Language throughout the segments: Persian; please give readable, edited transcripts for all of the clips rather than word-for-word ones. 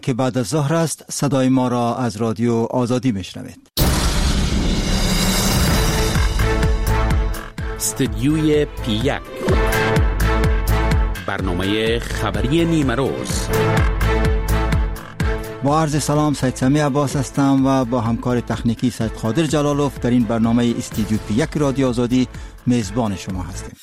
که بعد از ظهر است. صدای ما را از رادیو آزادی میشنوید. استدیوی پی1 برنامه خبری نیمروز. با عرض سلام، سید سمی عباس هستم و با همکار تکنیکی سید قادر جلالوف در این برنامه استدیو پی1 رادیو آزادی میزبان شما هستیم.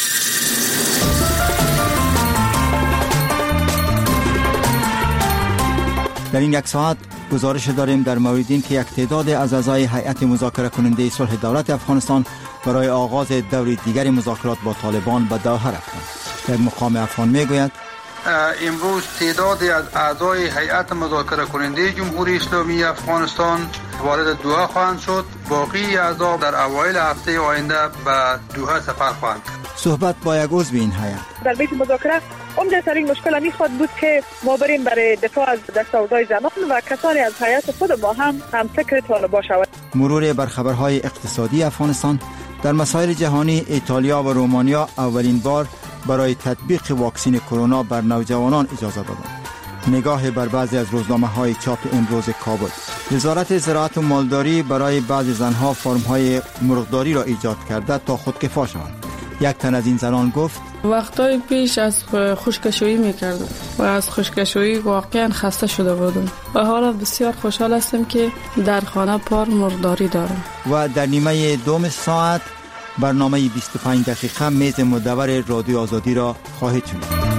در این یک ساعت گزارش داریم در مورد این که یک تعداد از اعضای هیئت مذاکره کننده صلح دولت افغانستان برای آغاز دور دیگر مذاکرات با طالبان به دوحه رفتند. در مقام افغان میگوید امروز تعدادی از اعضای هیئت مذاکره کننده جمهوری اسلامی افغانستان وارد دوحه خواهند شد. باقی اعضا در اوایل هفته آینده به دوحه سفر خواهند کرد. صحبت با یک عضو این هیئت. در بیت مذاکره عمده‌ترین مشکل می خواهد بود که ما بریم برای دفاع از دستاوردهای زنان و کسانی از هیئت خود ما هم فکر طالبان شود. مرور بر خبرهای اقتصادی افغانستان. در مسائل جهانی، ایتالیا و رومانیا اولین بار برای تطبیق واکسن کرونا بر نوجوانان اجازه دادند. نگاه بر بعضی از روزنامه‌های چاپ امروز کابل. وزارت زراعت و مالداری برای بعضی زنها فرم‌های مرغداری را ایجاد کرده تا خودکفا شوند. یک تن از این زنان گفت وقتای پیش از خشکشویی میکردم و از خشکشویی واقعا خسته شده بودم و حالا بسیار خوشحال هستم که در خانه پار مرغداری دارم. و در نیمه دوم ساعت برنامه 25 دقیقه میز مدور رادیو آزادی را خواهید شنید.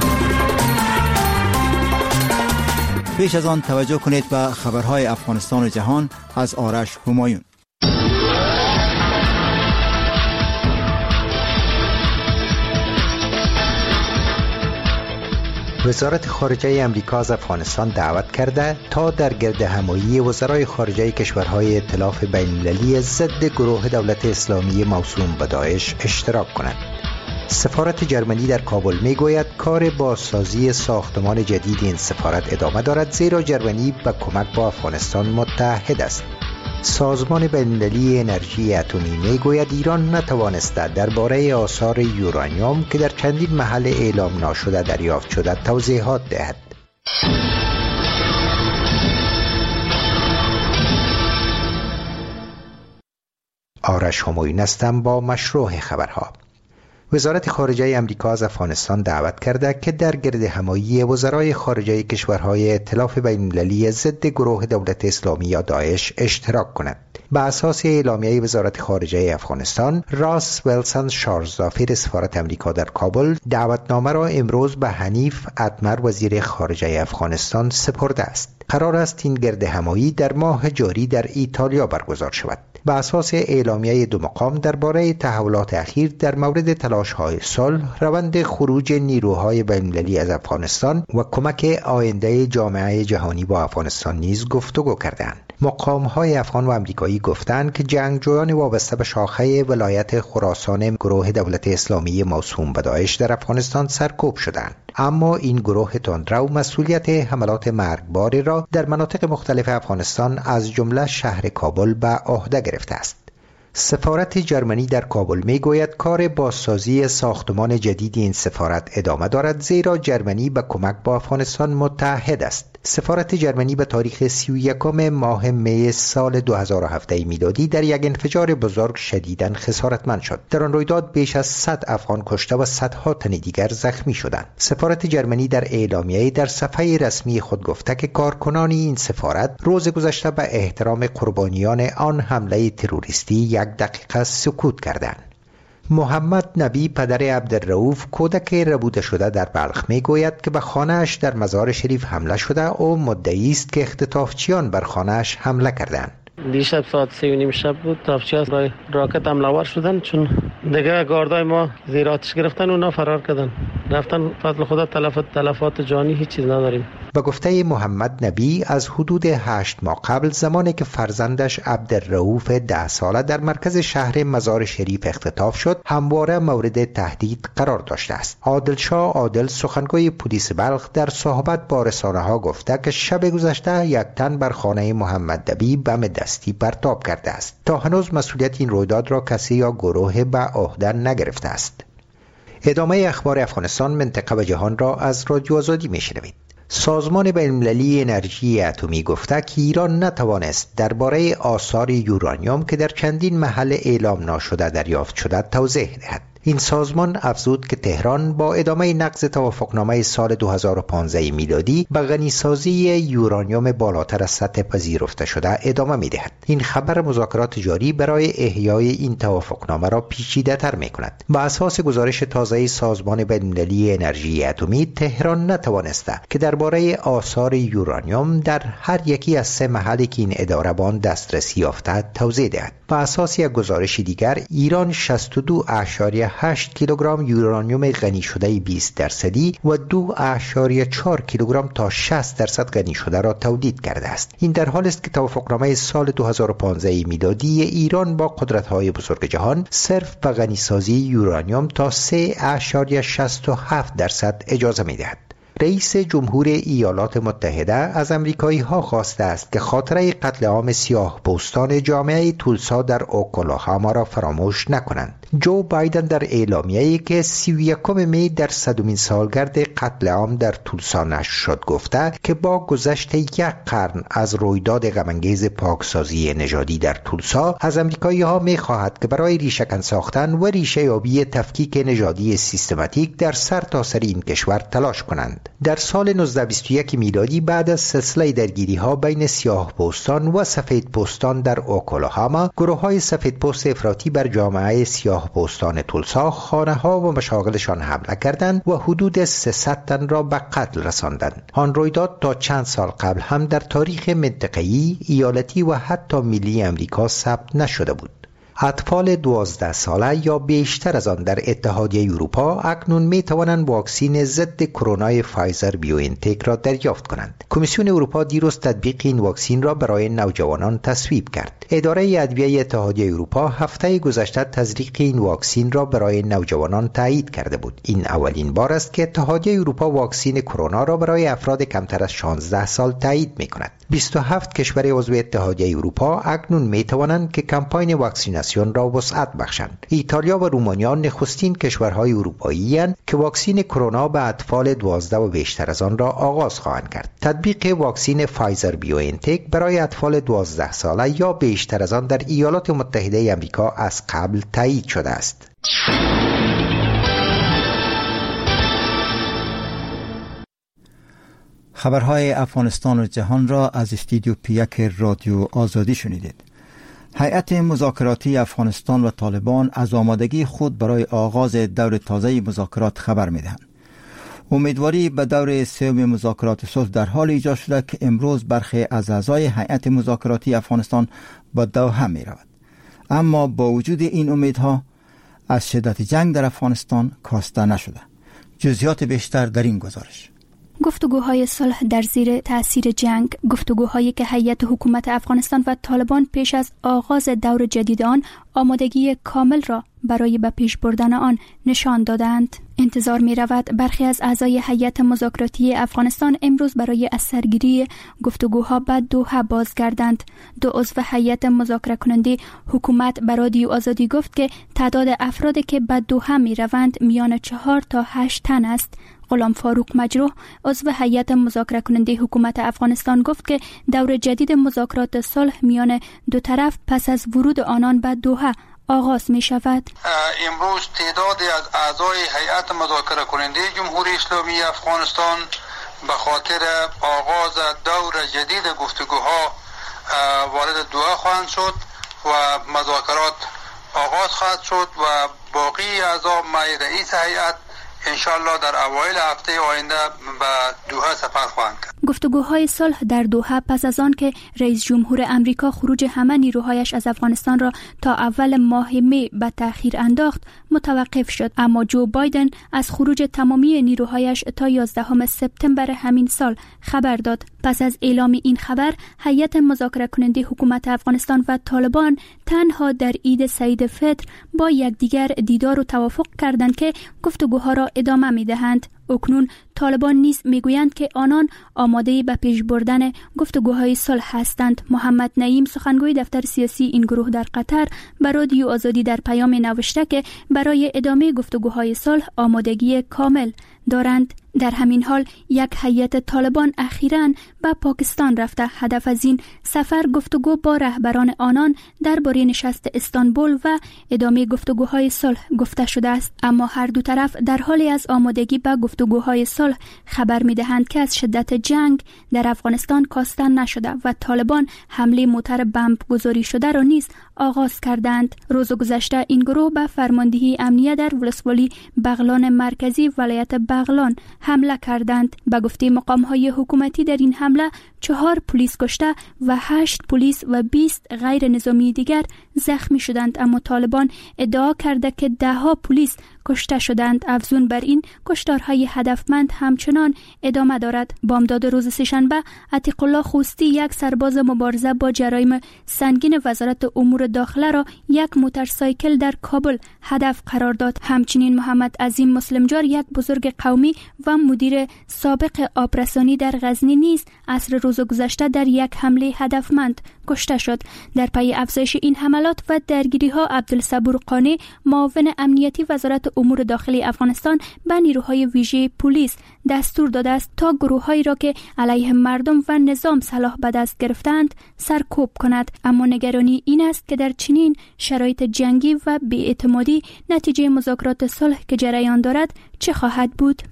پیش از آن توجه کنید به خبرهای افغانستان و جهان از آرش همایون. وزارت خارجه امریکا از افغانستان دعوت کرده تا در گردهمایی وزرای خارجه کشورهای ائتلاف بین‌المللی ضد گروه دولت اسلامی موسوم به داعش اشتراک کنند. سفارت جرمنی در کابل میگوید کار بازسازی ساختمان جدید این سفارت ادامه دارد، زیرا جرمنی به کمک با افغانستان متحد است. سازمان بین‌المللی انرژی اتمی میگوید ایران نتوانسته درباره آثار یورانیوم که در چندین محل اعلام ناشده دریافت شده توضیحات دهد. آرش همایون هستم با مشروع خبرها. وزارت خارجه امریکا از افغانستان دعوت کرده که در گردهمایی وزرای خارجه کشورهای ائتلاف بین‌المللی ضد گروه دولت اسلامی یا داعش اشتراک کنند. بر اساس اعلامیه وزارت خارجه افغانستان، راس ویلسون شارزافیر سفارت امریکا در کابل دعوتنامه را امروز به حنیف اتمر وزیر خارجه افغانستان سپرده است. قرار است این گردهمایی در ماه جاری در ایتالیا برگزار شود. بر اساس اعلامیه دو مقام درباره تحولات اخیر در مورد تلاش‌های صلح، روند خروج نیروهای بین‌المللی از افغانستان و کمک آینده جامعه جهانی با افغانستان نیز گفتگو کردند. مقام‌های افغان و امریکایی گفتند که جنگجویان وابسته به شاخه ولایت خراسان گروه دولت اسلامی موسوم به داعش در افغانستان سرکوب شدند، اما این گروه تندرو مسئولیت حملات مرگباری را در مناطق مختلف افغانستان از جمله شهر کابل به عهده گرفته است. سفارت جرمنی در کابل میگوید کار بازسازی ساختمان جدید این سفارت ادامه دارد، زیرا جرمنی به کمک با افغانستان متحد است. سفارت جرمنی به تاریخ 31 ماه می سال 2017 میلادی در یک انفجار بزرگ شدیداً خسارتمند شد. در آن رویداد بیش از 100 افغان کشته و صدها تن دیگر زخمی شدند. سفارت جرمنی در اعلامیه در صفحه رسمی خود گفته که کارکنان این سفارت روز گذشته به احترام قربانیان آن حمله تروریستی 1 دقیقه سکوت کردند. محمد نبی پدر عبدالرؤوف کودک ربوده شده در بلخ میگوید که به خانه‌اش در مزار شریف حمله شده او مدعی است که اختطافچیان بر خانه‌اش حمله کردند. دیشب ساعت 3:30 شب بود، تافچی‌ها با راکت حمله‌آور شدن، چون دیگه گاردای ما زیر آتش گرفتن و اونا فرار کردن رفتن. فضل خدا تلفات جانی هیچ چیز نداریم. به گفته محمد نبی از حدود 8 ماه قبل، زمانی که فرزندش عبدالرؤوف 10 ساله در مرکز شهر مزار شریف اختطاف شد، همواره مورد تهدید قرار داشته است. عادلشاه عادل سخنگوی پلیس بلخ در صحبت با رسانه‌ها گفته که شب گذشته یک تن بر خانه محمد نبی بم دستی پرتاب کرده است. تا هنوز مسئولیت این رویداد را کسی یا گروه به عهده نگرفته است. ادامه اخبار افغانستان، منطقه و جهان را از رادیو آزادی میشنوید. سازمان بین‌المللی انرژی اتمی گفته که ایران نتوانست درباره آثار یورانیوم که در چندین محل اعلام ناشده دریافت شده توضیح دهد. این سازمان افزود که تهران با ادامه نقض توافقنامه سال 2015 میلادی به غنیسازی یورانیوم بالاتر از سطح پذیرفته شده ادامه می‌دهد. این خبر مذاکرات جاری برای احیای این توافقنامه را پیچیده‌تر می‌کند. با اساس گزارش تازه سازمان بین‌المللی انرژی اتمی، تهران نتوانسته که درباره آثار یورانیوم در هر یکی از 3 محلی که این اداره به آن دسترسی یافته توضیح دهد. با اساس یک گزارش دیگر، ایران 62.8 کیلوگرم یورانیوم غنی شده 20% و 2.4 کیلوگرم تا 60% غنی شده را تولید کرده است. این در حالی است که توافقنامه سال 2015 میلادی ایران با قدرت‌های بزرگ جهان صرف به غنیسازی یورانیوم تا 3.67% اجازه می‌دهد. رئیس جمهور ایالات متحده از امریکایی‌ها خواسته است که خاطره قتل عام سیاه‌پوستان جامعه تولسا در اوکلاهاما را فراموش نکنند. جو بایدن در اعلامیه‌ای که 31 می در 100مین سالگرد قتل عام در تولسا نشر شد گفته که با گذشت 1 قرن از رویداد غم‌انگیز پاکسازی نژادی در تولسا، از امریکایی‌ها می‌خواهد که برای ریشه‌کن ساختن و ریشه‌یابی تفکیک نژادی سیستماتیک در سرتاسر این کشور تلاش کنند. در سال 1921 میلادی بعد از سلسله درگیری‌ها بین سیاه‌پوستان و سفیدپوستان در اوکلاهاما، گروه‌های سفیدپوست افراطی بر جامعه سیاه‌پوستان تولسا خانه‌ها و مشاغلشان حمله کردند و حدود 300 تن را به قتل رساندند. آن رویداد تا چند سال قبل هم در تاریخ منطقه‌ای، ایالتی و حتی ملی امریکا ثبت نشده بود. اطفال 12 ساله یا بیشتر از آن در اتحادیه اروپا اکنون می توانند واکسین ضد کرونا فایزر بیوانتک را دریافت کنند. کمیسیون اروپا دیروز تطبیق این واکسین را برای نوجوانان تصویب کرد. اداره ادویه اتحادیه اروپا هفته گذشته تزریق این واکسین را برای نوجوانان تایید کرده بود. این اولین بار است که اتحادیه اروپا واکسین کرونا را برای افراد کمتر از 16 سال تایید می کند. 27 کشور عضو اتحادیه اروپا اکنون می توانند که کمپاین واکسیناسیون را وسعت بخشند. ایتالیا و رومانیا نخستین کشورهای اروپایی اند که واکسین کرونا به اطفال 12 و بیشتر از آن را آغاز خواهند کرد. تطبیق واکسین فایزر بیوانتک برای اطفال 12 ساله یا بیشتر از آن در ایالات متحده آمریکا از قبل تایید شده است. خبرهای افغانستان و جهان را از استودیو پی1 رادیو آزادی شنیدید. هیئت مذاکراتی افغانستان و طالبان از آمادگی خود برای آغاز دور تازه مذاکرات خبر می‌دهند. امیدواری به دور سوم مذاکرات صلح در حال ایجاد شده که امروز برخی از اعضای هیئت مذاکراتی افغانستان به دوحه می‌رود. اما با وجود این امیدها از شدت جنگ در افغانستان کاسته نشده. جزئیات بیشتر در این گزارش. گفتگوهای صلح در زیر تأثیر جنگ، گفتگوهایی که هیئت حکومت افغانستان و طالبان پیش از آغاز دور جدید آن آمادگی کامل را برای به پیش بردن آن نشان دادند. انتظار می رود برخی از اعضای هیئت مذاکراتی افغانستان امروز برای از سرگیری گفتگوها به دوحه بازگردند. 2 عضو هیئت مذاکره کننده حکومت به رادیو آزادی گفت که تعداد افرادی که به دوحه می روند میان 4 تا 8 تن است. غلام فاروق مجروح عضو هیئت مذاکره کننده حکومت افغانستان گفت که دور جدید مذاکرات صلح میان دو طرف پس از ورود آنان به دوحه آغاز می شود. امروز تعدادی از اعضای هیئت مذاکره کننده جمهوری اسلامی افغانستان به خاطر آغاز دور جدید گفتگوها وارد دوحه خواهند شد و مذاکرات آغاز خواهد شد و باقی اعضا معی رئیس هیئت انشالله در اوایل هفته آینده به دوحه سفر خواهند کرد. گفتگوهای صلح در دوحه پس از آن که رئیس جمهور امریکا خروج همه نیروهایش از افغانستان را تا اول ماه می به تأخیر انداخت متوقف شد، اما جو بایدن از خروج تمامی نیروهایش تا 11 سپتامبر همین سال خبر داد. پس از اعلام این خبر، هیئت مذاکره کننده حکومت افغانستان و طالبان تنها در عید سعید فطر با یکدیگر دیدار و توافق کردند که گفتگوها را ادامه می‌دهند. اکنون طالبان نیز میگویند که آنان آماده به پیش بردن گفتگوهای صلح هستند. محمد نعیم سخنگوی دفتر سیاسی این گروه در قطر به رادیو آزادی در پیام نوشته که برای ادامه گفتگوهای صلح آمادگی کامل دارند. در همین حال یک هیئت طالبان اخیراً به پاکستان رفته. هدف از این سفر گفتگو با رهبران آنان درباره نشست استانبول و ادامه گفتگوهای صلح گفته شده است. اما هر دو طرف در حالی از آمادگی به گفتگوهای صلح خبر می‌دهند که از شدت جنگ در افغانستان کاسته نشده و طالبان حمله موتر بمب گذاری شده را نیز آغاز کردند. روز گذشته این گروه به فرماندهی امنیه در ولسوالی بغلان مرکزی ولایت بغلان حمله کردند. به گفته مقام‌های حکومتی در این حمله 4 پلیس کشته و 8 پلیس و 20 غیر نظامی دیگر زخمی شدند، اما طالبان ادعا کرده که 10 پلیس کشته شدند. افزون بر این کشتارهای هدفمند همچنان ادامه دارد. بامداد روز سه‌شنبه عتیق الله خوستی، یک سرباز مبارزه با جرایم سنگین وزارت امور داخله را یک موتورسایکل در کابل هدف قرار داد. همچنین محمد عظیم مسلمجار، یک بزرگ قومی و مدیر سابق آبرسانی در غزنی نیز عصر روز گذشته در یک حمله هدفمند کشته شد. در پی افزایش این حملات و درگیری‌ها، عبدالصبور قانی، معاون امنیتی وزارت امور داخلی افغانستان، به نیروهای ویژه پلیس دستور داده است تا گروه‌هایی را که علیه مردم و نظام سلاح به دست گرفتند سرکوب کند. اما نگرانی این است که در چنین شرایط جنگی و بی‌اعتمادی نتیجه مذاکرات صلح که جریان دارد چه خواهد بود؟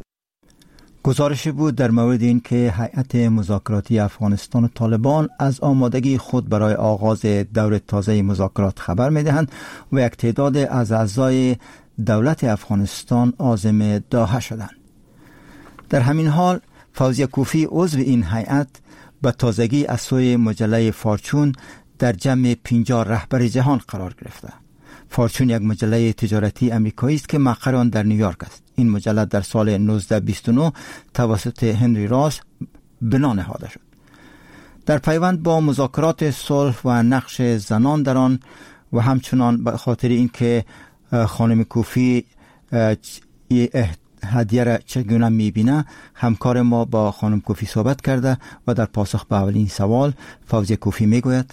گزارشی بود در مورد این که هیئت مذاکراتی افغانستان و طالبان از آمادگی خود برای آغاز دور تازه مذاکرات خبر می‌دهند و یک تعداد از اعضای دولت افغانستان عازم دوحه شدند. در همین حال فوزیه کوفی، عضو این هیئت، به تازگی از سوی مجله فارچون در جمع 50 رهبر جهان قرار گرفته. فارچون یک مجله تجارتی امریکایی است که مقر آن در نیویورک است. این مجله در سال 1929 توسط هنری راس بنا نهاده شد. در پیوند با مذاکرات صلح و نقش زنان در آن و همچنان به خاطر اینکه خانم کوفی هدیه را چگونه میبینه، همکار ما با خانم کوفی صحبت کرده و در پاسخ به اولین سوال فوزیه کوفی میگوید: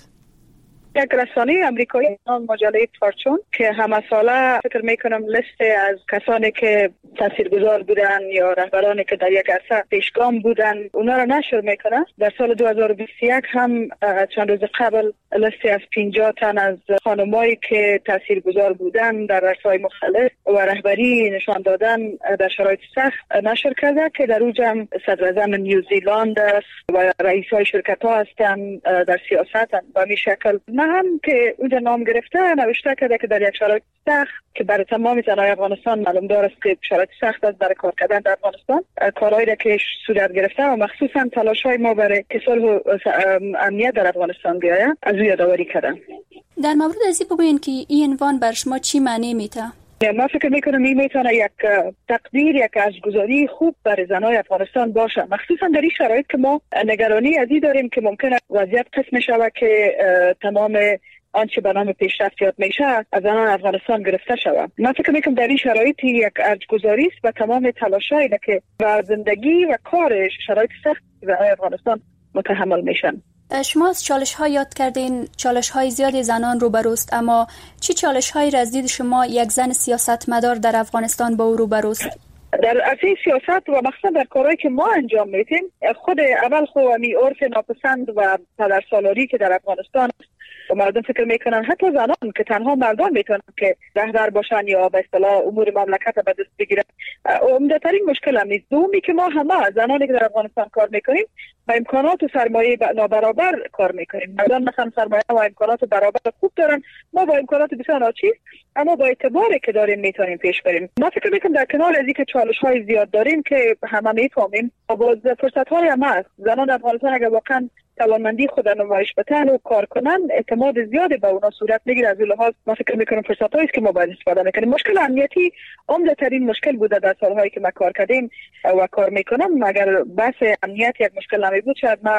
یک رسانه امریکایی مجله فارچون که همه ساله فکر میکنم لیست از کسانی که تاثیرگذار بودن یا رهبرانی که در یک عرصه پیشگام بودن اونا را نشر میکنه، در سال 2021 هم چند روز قبل لیستی از 50 تن از خانمایی که تاثیرگذار بودن در عرصه‌های مختلف و رهبری نشان دادن در شرایط سخت نشر کرده که در اوج هم صدر اعظم نیوزیلند و رئیسای شرکت‌ها هستند در سیاست و می شکل هم که اونجا نام گرفته نوشته کرده که در یک شرایط سخت که برای تمام زنای افغانستان معلوم داره که شرایط سخت است برای کار کردن در افغانستان، کارهایی را که صورت گرفته و مخصوصا تلاش‌های ما برای که صلح و امنیت در افغانستان بیاید از او یادآوری کردن. در مورد از این بگوین که این عنوان بر شما چی معنی میده؟ من فکر میکنم این میتونه یک تقدیر، یک ارزش‌گذاری خوب برای زنای افغانستان باشه، مخصوصا در این شرایط که ما نگرانی از این داریم که ممکنه وضعیت قسم شود که تمام آنچه به نام پیشرفت یاد میشه از زنان افغانستان گرفته شود. من فکر میکنم در این شرایط یک ارزش‌گذاری است و تمام تلاشایی که و زندگی و کار شرایط سخت زنای افغانستان متحمل میشن. شما از چالش‌ها یاد کردین، چالش‌های زیادی زنان روبروست، اما چی چالش‌هایی را از دید شما یک زن سیاستمدار در افغانستان با او روبروست؟ در عرصه سیاست و مخصوصا در کارهایی که ما انجام میدیم، خود اول خواهی عرف ناپسند و پدرسالاری که در افغانستان و مردم فکر میکنن حتی زنان که تنها مردان میتونن که رهبر باشن یا به اصطلاح امور مملکت به دست بگیرن، عمده‌ترین مشکل هم نیست. دومی که ما همه زنانی که در افغانستان کار میکنیم با امکانات و سرمایه نابرابر کار میکنیم. مردان مثلا سرمایه و امکانات برابر خوب دارن، ما با امکانات بسیار ناچیز اما با اعتباری که داریم میتونیم پیش بریم. ما فکر میکنم در کنار از اینکه چالش‌های زیاد داریم که همه میفهمیم، باز فرصت‌های هم هست. زنان افغانستان اگر واقعا توانمندی خود نمایش بدن و کار کنن، اعتماد زیادی به اونا صورت میگیره. از این لحاظ ما فکر میکنم فرصتایی است که ما باید استفاده میکنیم. مشکل امنیتی عمده ترین مشکل بوده در سالهایی که ما کار کردیم و کار میکنم. اگر بحث امنیت یک مشکل نمیبود شاید ما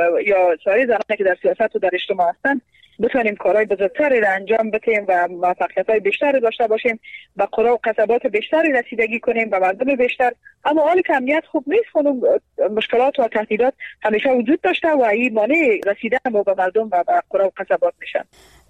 یا سایر زنانی که در سیاست و در اجتماع هستن بتونیم کارهای بزرگتری را انجام بدیم و موفقیت‌های بیشتری داشته باشیم، به قرى و قصبات بیشتری رسیدگی کنیم، به مردم بیشتر. اما حالی که امنیت خوب نیست، خود مشکلات و تهدیدات همیشه وجود داشته و این مانع رسیدن به مردم و به قرى و قصبات میشن.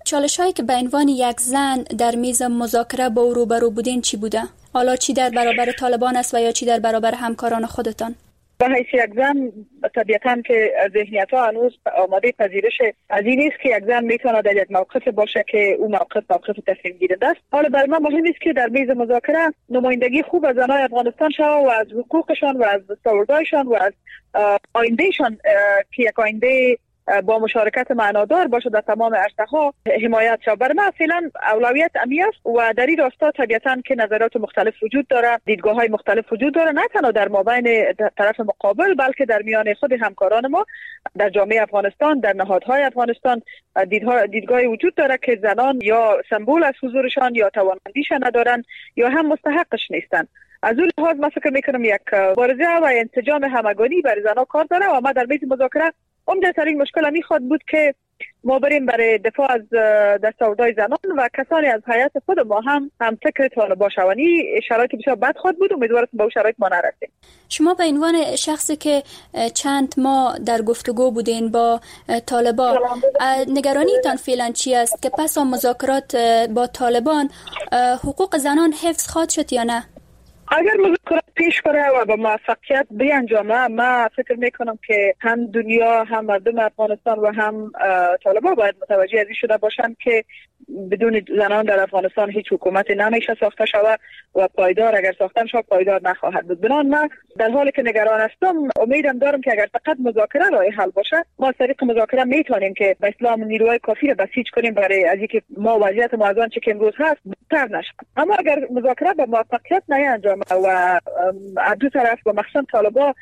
چالش‌هایی که به عنوان یک زن در میز مذاکره با او روبرو بودین چی بوده؟ حالا چی در برابر طالبان است و یا چی در برابر همکاران خودتان؟ به حیث یک زن طبیعتاً که ذهنیت‌ها هنوز آماده پذیرش از این نیست که یک زن میتونه در یک موقف باشه که اون موقف تصمیم گیرنده است. حالا برای من مهم است که در میز مذاکره نمایندگی خوب از زنان افغانستان شود و از حقوقشان و از دستاوردهایشان و از آیندهشان که یک آینده با مشارکت معنادار باشه در تمام عرصه‌ها حمایت شود. برای من فعلا اولویت امنیت است و در این راستا طبیعتاً که نظرات مختلف وجود داره، دیدگاه‌های مختلف وجود داره، نه تنها در مابین طرف مقابل بلکه در میان خود همکاران ما در جامعه افغانستان، در نهادهای افغانستان دیدگاهی وجود داره که زنان یا سمبل از حضورشان یا توانمندیش ندارن یا هم مستحقش نیستن. از اون لحاظ من فکر میکنم یک مبارزه و انسجام همگانی برای زنان کار داره و ما در میز مذاکره عمده‌ترین مشکل میخواد بود که ما بریم برای دفاع از دستاوردهای زنان و کسانی از هیئت خود ما هم فکر طالبان شوانی شرایط بسیار بد خواهد بود. امیدوارم به اون شرایط ما نرسیم. شما به عنوان شخصی که چند ماه در گفتگو بودین با طالبان، نگرانیتان فعلا چی است که پس از مذاکرات با طالبان حقوق زنان حفظ خواهد شد یا نه؟ اگر مذاکرات پیش بره و با موفقیت بیانجامه، من فکر میکنم که هم دنیا، هم مردم افغانستان و هم طالبان باید متوجه از این شده باشند که بدون زنان در افغانستان هیچ حکومتی نمیشه ساخته شود و پایدار اگر ساخته شود پایدار نخواهد بود. بنابراین من در حالی که نگران هستم امیدم دارم که اگر فقط مذاکره راه حل باشه، ما از طریق مذاکره میتونیم که به اصطلاح نیروهای کافی را بسیج کنیم برای از اینکه ما وضعیت ما از آنچه که امروز هست بدتر نشه. اما اگر مذاکره به موفقیت نیانجامه و دو طرف با مخصوصا طالبان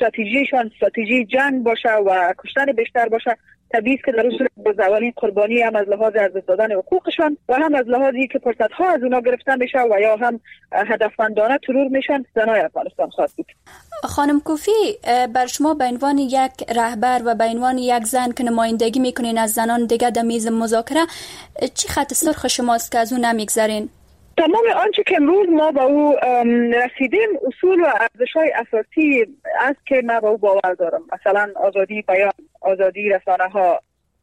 استراتژی جنگ باشه و کشتن بیشتر باشه، طبیعی است که در اصول زوالین قربانی هم از لحاظ از دادن حقوقشان و هم از لحاظی که فرصت‌ها از اونا گرفتن میشه و یا هم هدفمندانه ترور میشن زنای افغانستان خواهد بود. خانم کوفی، بر شما به عنوان یک رهبر و به عنوان یک زن که نمایندگی میکنین از زنان دیگه در میز مذاکره، چی خط سرخ شماست که از اون نمیگذرین؟ تمام آنچه که امروز ما با او رسیدیم اصول و ارزش‌های اساسی است که من با او باور دارم. مثلا آزادی بیان، آزادی رسانه‌ها،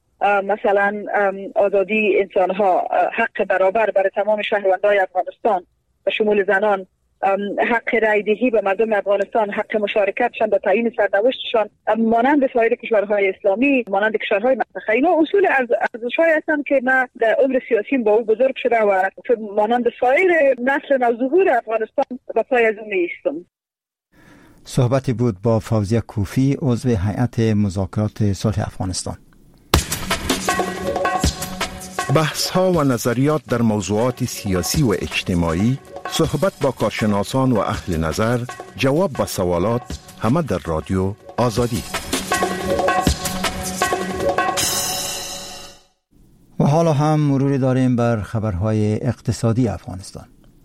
مثلا آزادی انسان‌ها، حق برابر برای تمام شهروندان افغانستان به شمول زنان، حق رای دهی به مردم افغانستان، حق مشارکتشان در تعیین سرنوشتشان مانند سایر کشورهای اسلامی، مانند کشورهای منطقه. اینا اصول ارزش‌هایی هستند که من در عمر سیاسی با او بزرگ شده و مانند سایر نسل نوظهور افغانستان و پای از اون می‌ایستم. صحبتی بود با فوزیه کوفی، عضو هیئت مذاکرات صلح افغانستان. بحث‌ها و نظریات در موضوعات سیاسی و اجتماعی، صحبت با کارشناسان و اهل نظر، جواب به سوالات، همه در رادیو آزادی. و حالا هم مروری داریم بر خبرهای اقتصادی افغانستان.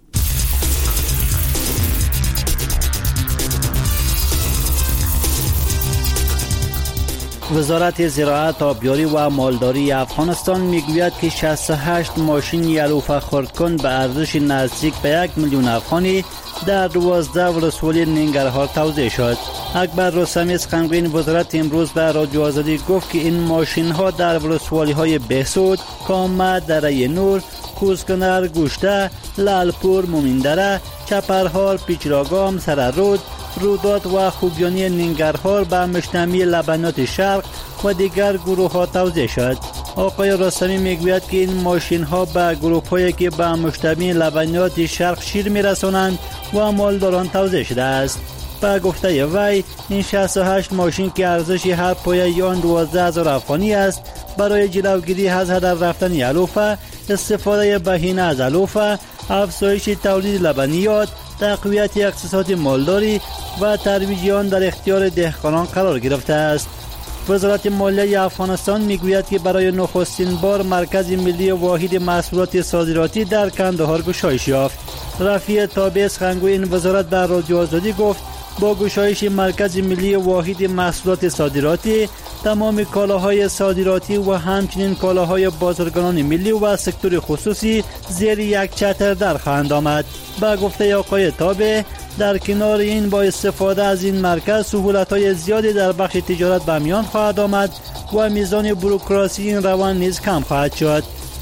وزارت زراعت، آبیاری و مالداری افغانستان میگوید که 68 ماشین یلوفه خردکن به ارزش نزدیک به 1 میلیون افغانی در 12 ولسوالی ننگرهار توزیع شد. اکبر رستمی سخنگوی وزارت امروز به رادیو آزادی گفت که این ماشین ها در ولسوالی های بهسود، کامه، دره نور، کوزکنر، گوشته، لالپور، مومیندره، چپرهار، پیچراگام، سررود، رودات و خوگیانی ننگرهار به مشتمی لبنات شرق و دیگر گروه ها توزیع شد. آقای رستمی میگوید که این ماشین ها به گروه هایی که به مشتمی لبنات شرق شیر میرسانند و مالداران توزیع شده است. به گفته وی این 68 ماشین که ارزش هر پایه آن 12,000 افغانی است برای جلوگیری از هدر رفتن علوفه، استفاده بهینه از علوفه، افزایش تولید لبنیات، تقویت اقتصاد مالداری و ترویج آن در اختیار دهقانان قرار گرفته است. وزارت مالیه افغانستان میگوید که برای نخستین بار مرکز ملی واحد محصولات صادراتی در کندهار گشایش یافت. رفیع تابع سخنگوی این وزارت در رادیو آزادی گفت با گشایش مرکز ملی واحد محصولات صادراتی تمام کالاهای صادراتی و همچنین کالاهای بازرگانان ملی و سکتور خصوصی زیر یک چتر در خواهند آمد. با گفته آقای تابع در کنار این با استفاده از این مرکز سهولت‌های زیادی در بخش تجارت به میان خواهد آمد و میزان بوروکراسی این روند نیز کم خواهد شد.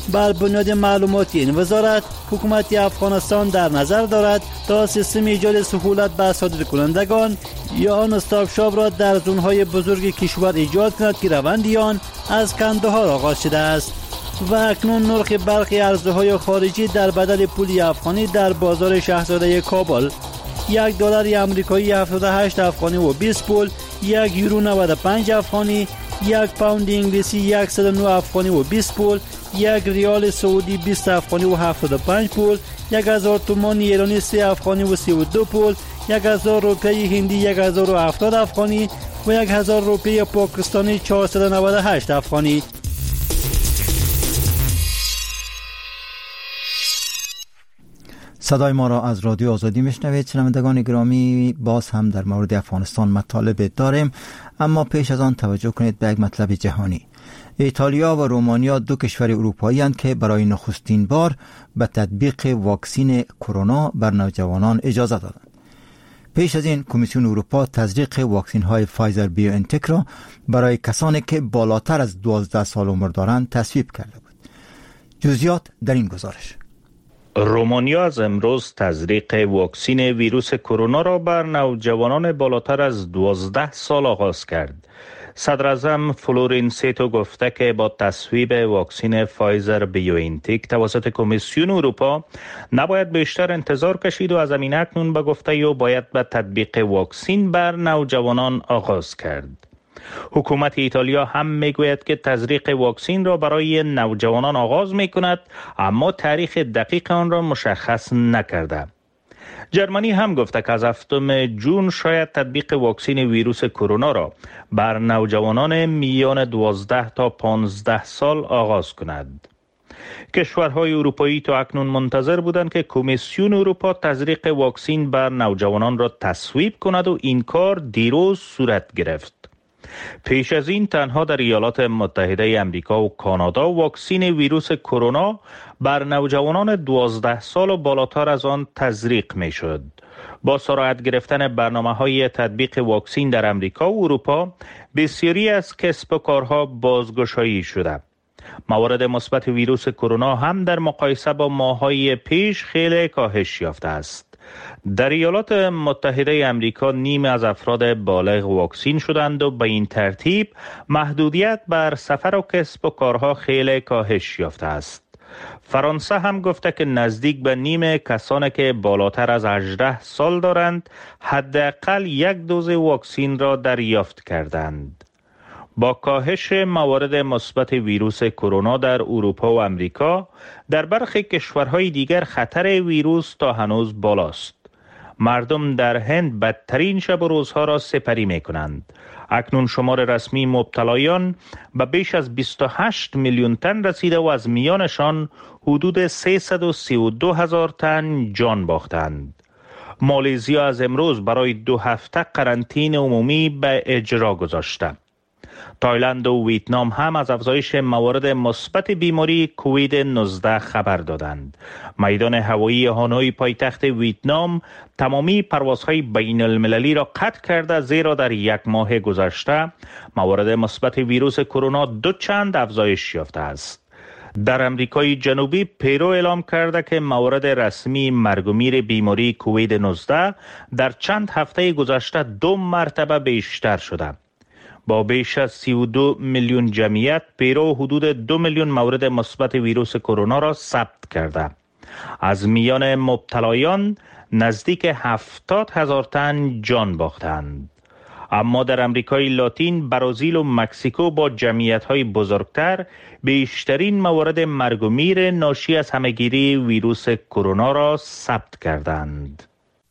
بر بنیاد معلومات این وزارت، حکومت افغانستان در نظر دارد تا سیستم ایجاد سهولت به صادرکنندگان یا آن استاپ شاپ را در زونهای بزرگ کشور ایجاد کند که روند آن از کندهار آغاز شده است و اکنون نرخ برخی ارزهای خارجی در بدل پول افغانی در بازار شاهزاده کابل $1 آمریکایی 78 افغانی و 20 پول، 1 یورو 95 افغانی، 1 پوند انگلیسی 109 افغانی و 20 پول، 1 ریال سعودی 20 افغانی و 75 پول، 1000 تومان ایرانی 3 افغانی و 32 پول، 1000 روپیه هندی 1070 افغانی و 1000 روپیه پاکستانی 498 افغانی. صدای ما را از رادیو آزادی میشنوید. شنوندگان گرامی، باز هم در مورد افغانستان مطالب داریم، اما پیش از آن توجه کنید به یک مطلب جهانی. ایتالیا و رومانیا دو کشور اروپایی هستند که برای نخستین بار به تطبیق واکسین کرونا بر نوجوانان اجازه دادند. پیش از این کمیسیون اروپا تزریق واکسین های فایزر بیو انتک را برای کسانی که بالاتر از 12 سال عمر دارند تصویب کرده بود. جزئیات در این گزارش. رومانیا از امروز تزریق واکسین ویروس کرونا را بر نوجوانان بالاتر از 12 سال آغاز کرد. صدر اعظم فلورنسیتو گفته که با تصویب واکسین فایزر بیو انتک توسط کمیسیون اروپا نباید بیشتر انتظار کشید و از همین اکنون به گفته او باید به تطبیق واکسین بر نوجوانان آغاز کرد. حکومت ایتالیا هم میگوید که تزریق واکسین را برای نوجوانان آغاز میکند، اما تاریخ دقیق آن را مشخص نکرده. جرمنی هم گفته که از 7 جون شاید تطبیق واکسین ویروس کرونا را بر نوجوانان میان 12 تا 15 سال آغاز کند. کشورهای اروپایی تا اکنون منتظر بودند که کمیسیون اروپا تزریق واکسین بر نوجوانان را تصویب کند و این کار دیروز صورت گرفت. پیش از این تنها در ایالات متحده آمریکا و کانادا واکسین ویروس کرونا بر نوجوانان 12 سال و بالاتر از آن تزریق می شد. با سرعت گرفتن برنامه‌های تطبیق واکسین در آمریکا و اروپا، بسیاری از کسب و کارها بازگشایی شده. موارد مثبت ویروس کرونا هم در مقایسه با ماه‌های پیش خیلی کاهش یافته است. در ایالات متحده آمریکا نیم از افراد بالغ واکسین شدند و به این ترتیب محدودیت بر سفر و کسب و کارها خیلی کاهش یافته است. فرانسه هم گفته که نزدیک به نیم کسانی که بالاتر از 18 سال دارند حداقل 1 دوز واکسین را دریافت کردند. با کاهش موارد مثبت ویروس کرونا در اروپا و آمریکا، در برخی کشورهای دیگر خطر ویروس تا هنوز بالاست. مردم در هند بدترین شب و روزها را سپری می کنند. اکنون شمار رسمی مبتلایان به بیش از 28 میلیون تن رسیده و از میانشان حدود 332,000 تن جان باختند. مالزیا از امروز برای 2 هفته قرنطینه عمومی به اجرا گذاشته. تایلند و ویتنام هم از افزایش موارد مثبت بیماری کووید 19 خبر دادند. میدان هوایی هانوی پایتخت ویتنام تمامی پروازهای بین المللی را قطع کرده، زیرا در 1 ماه گذشته موارد مثبت ویروس کرونا 2 چند افزایش یافته است. در امریکای جنوبی پیرو اعلام کرده که موارد رسمی مرگ و میر بیماری کووید 19 در چند هفته گذشته 2 مرتبه بیشتر شده. با بیش از 32 میلیون جمعیت، پیرو حدود 2 میلیون مورد مثبت ویروس کرونا را ثبت کرده. از میان مبتلایان نزدیک 70,000 تن جان باختند. اما در امریکای لاتین، برزیل و مکزیکو با جمعیت‌های بزرگتر بیشترین موارد مرگ و میر ناشی از همهگیری ویروس کرونا را ثبت کردند.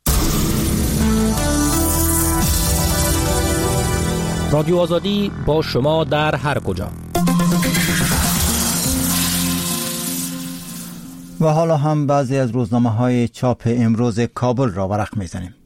رادیو آزادی با شما در هر کجا. و حالا هم بعضی از روزنامه‌های چاپ امروز کابل را ورق می‌زنیم.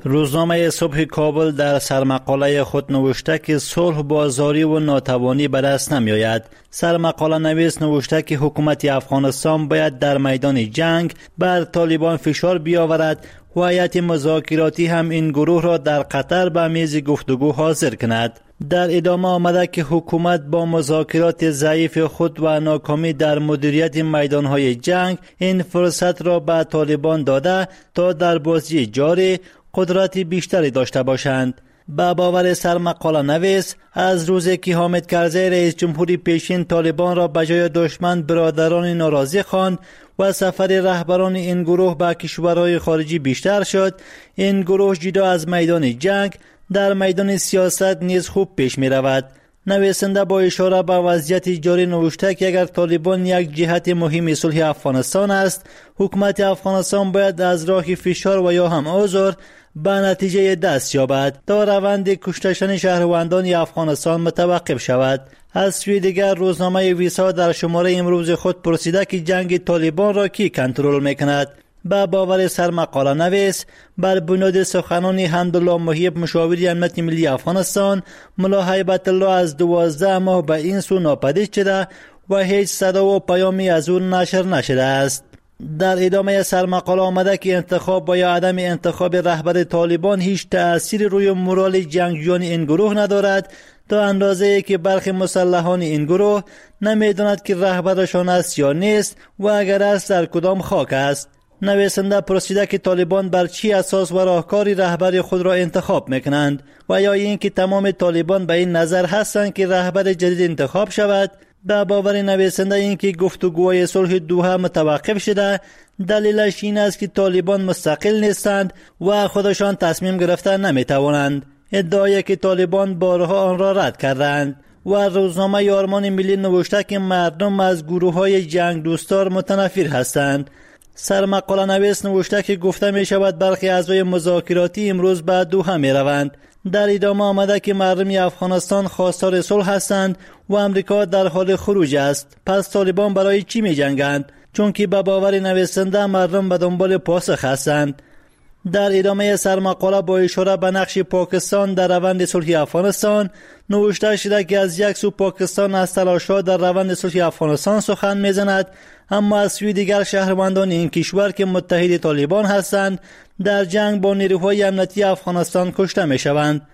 روزنامه صبح کابل در سرمقاله خود نوشته که صلح با زاری و ناتوانی به دست نمی آید. سرمقاله نویس نوشته که حکومت افغانستان باید در میدان جنگ بر طالبان فشار بیاورد و هیئت مذاکراتی هم این گروه را در قطر به میز گفتگو حاضر کند. در ادامه آمده که حکومت با مذاکرات ضعیف خود و ناکامی در مدیریت میدانهای جنگ این فرصت را به طالبان داده تا در بازی جاری قدرت بیشتری داشته باشند. با باور سرمقاله نویس، از روزی که حامد کرزی رئیس جمهوری پیشین طالبان را به جای دشمن برادران ناراضی خواند و سفر رهبران این گروه به کشورهای خارجی بیشتر شد، این گروه جدا از میدان جنگ در میدان سیاست نیز خوب پیش می رود. نویسنده با اشاره به وضعیت جاری نوشته که اگر طالبان یک جهت مهم صلح افغانستان است، حکومت افغانستان باید از راه فشار و یا هم عذر به نتیجه دست یابد تا روند کشتشن شهروندان افغانستان متوقف شود. از سوی دیگر روزنامه ویسا در شماره امروز خود پرسیده که جنگ طالبان را کی کنترل میکند. با باور سرمقاله نویس، بر بنیاد سخنان حمدالله محیب مشاور امنیت ملی افغانستان، ملا هیبت الله از 12 ماه به این سو ناپدید شده و هیچ صدا و پیامی از او نشر نشده است. در ادامه سرمقاله آمده که انتخاب و یا عدم انتخاب رهبر طالبان هیچ تأثیر روی مورال جنگجویان این گروه ندارد، تا اندازه‌ای که برخی مسلحان این گروه نمیداند که رهبرشان است یا نیست و اگر است در کدام خاک است. نویسنده پرسیده که طالبان بر چی اساس و راهکاری رهبر خود را انتخاب میکنند و یا اینکه تمام طالبان به این نظر هستند که رهبر جدید انتخاب شود. به باور نویسنده اینکه گفتگوهای صلح دوحه متوقف شده، دلیلش این است که طالبان مستقل نیستند و خودشان تصمیم گرفتن نمیتوانند، ادعایی که طالبان بارها آن را رد کردند. و روزنامه آرمان ملی نوشته که مردم از گروه‌های جنگ دوستار متنفر هستند. سرمقاله نویس نوشته که گفته می شود برخی اعضای مذاکراتی امروز به دوحه می روند. در ادامه آمده که مردم افغانستان خواستار صلح هستند و امریکا در حال خروج است. پس طالبان برای چی می جنگند؟ چون که به باور نویسنده مردم به دنبال پاسخ هستند. در ادامه سرمقاله با اشاره به نقش پاکستان در روند صلح افغانستان نوشته شده که از یک سو پاکستان از تلاش‌ها در روند صلح افغانستان سخن می‌زند، اما از سوی دیگر شهروندان این کشور که متحد طالبان هستند در جنگ با نیروهای امنیتی افغانستان کشته می‌شوند.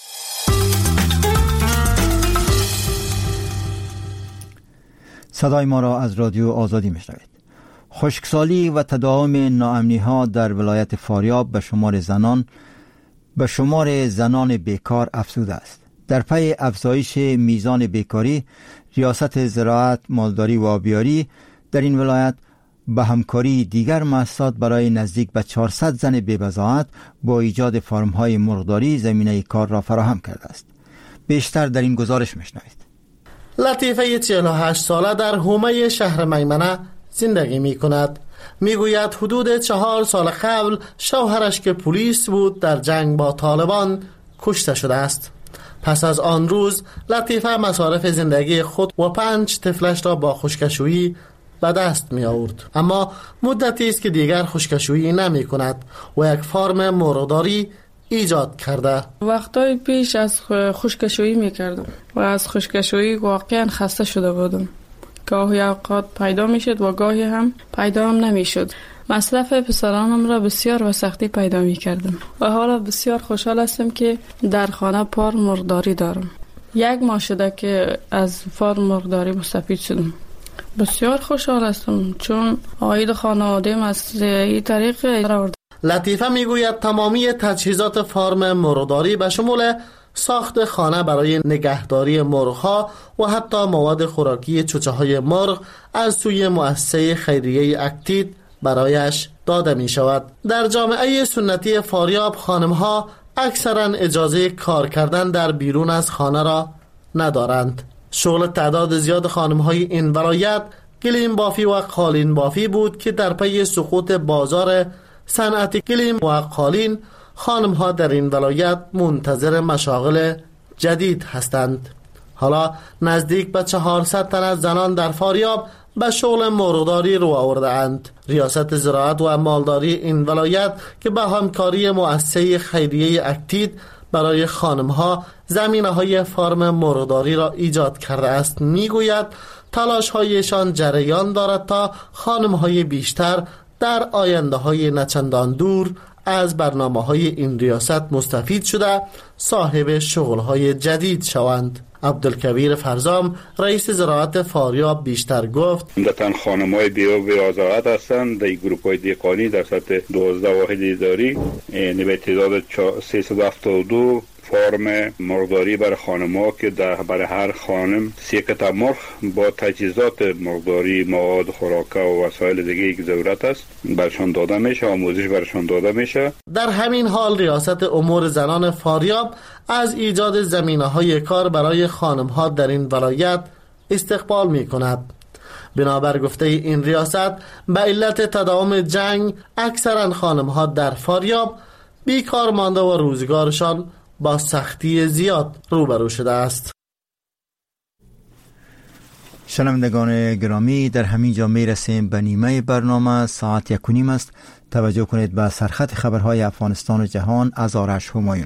صدای ما را از رادیو آزادی می‌شنوید. خشکسالی و تداوم ناامنی‌ها در ولایت فاریاب به شمار زنان بیکار افزوده است. در پی افزایش میزان بیکاری، ریاست زراعت، مالداری و آبیاری در این ولایت به همکاری دیگر مؤسسات برای نزدیک به 400 زن بی‌بضاعت با ایجاد فارم‌های مرغداری زمینه کار را فراهم کرده است. بیشتر در این گزارش می‌شنوید. لطیفه 48 ساله در حومه شهر میمنه زندگی می کند. می گوید حدود 4 سال قبل شوهرش که پلیس بود در جنگ با طالبان کشته شده است. پس از آن روز لطیفه مصارف زندگی خود و 5 طفلش را با خشکشویی به دست می آورد. اما مدتی است که دیگر خشکشویی نمی کند و یک فارم مرغداری ایجاد کرده. وقتای پیش از خشکشویی می کردم و از خشکشویی واقعا خسته شده بودم. گاهی اوقات پیدا می شد و گاهی هم پیدا هم نمی شد. مصرف پسرانم را بسیار و سختی پیدا می کردم و حالا بسیار خوشحال هستم که در خانه پار مرغداری دارم. 1 ماه شده که از فارم مرغداری مستفید شدم. بسیار خوشحال هستم چون عاید خانواده‌ام از این طریق آورد. لطیفه می گوید تمامی تجهیزات فارم مرغداری به شمول ساخت خانه برای نگهداری مرغ‌ها و حتی مواد خوراکی چوچه‌های مرغ از سوی مؤسسه خیریه اکتید برایش داده می شود. در جامعه سنتی فاریاب خانم‌ها اکثراً اجازه کار کردن در بیرون از خانه را ندارند. شغل تعداد زیاد خانم‌های این ولایت گلیم بافی و قالین بافی بود که در پی سقوط بازار صنعت گلیم و قالین خانم‌ها در این ولایت منتظر مشاغل جدید هستند. حالا نزدیک به 400 تن از زنان در فاریاب به شغل مرغداری رو آورده اند. ریاست زراعت و مالداری این ولایت که به همکاری مؤسسه خیریه اکتید برای خانم‌ها زمینه‌های فارم مرغداری را ایجاد کرده است میگوید تلاش‌هایشان جریان دارد تا خانم‌های بیشتر در آینده‌های نچندان دور از برنامه‌های این ریاست مستفید شده صاحب شغل‌های جدید شوند. عبدالکبیر فرزام رئیس زراعت فاریاب بیشتر گفت عمدتاً خانم‌های بی‌آزاد هستند در گروه‌های دهقانی در سطح 12 واحد اداری به تعداد 372 فارم مرغداری برای خانم‌ها که برای هر خانم 3 قطعه مرغ با تجهیزات مرغداری، مواد خوراکه و وسایل دیگه که ضرورت است برشان داده میشه، آموزش برشان داده میشه. در همین حال ریاست امور زنان فاریاب از ایجاد زمینه‌های کار برای خانم‌ها در این ولایت استقبال می‌کند. بنابر گفته این ریاست به علت تداوم جنگ اکثرا خانم‌ها در فاریاب بیکار مانده و روزگارشان با سختی زیاد روبرو شده است. شنوندگان گرامی، در همین جا می رسیم به نیمه برنامه. ساعت 1:30 است. توجه کنید به سرخط خبرهای افغانستان و جهان از آرش همایون.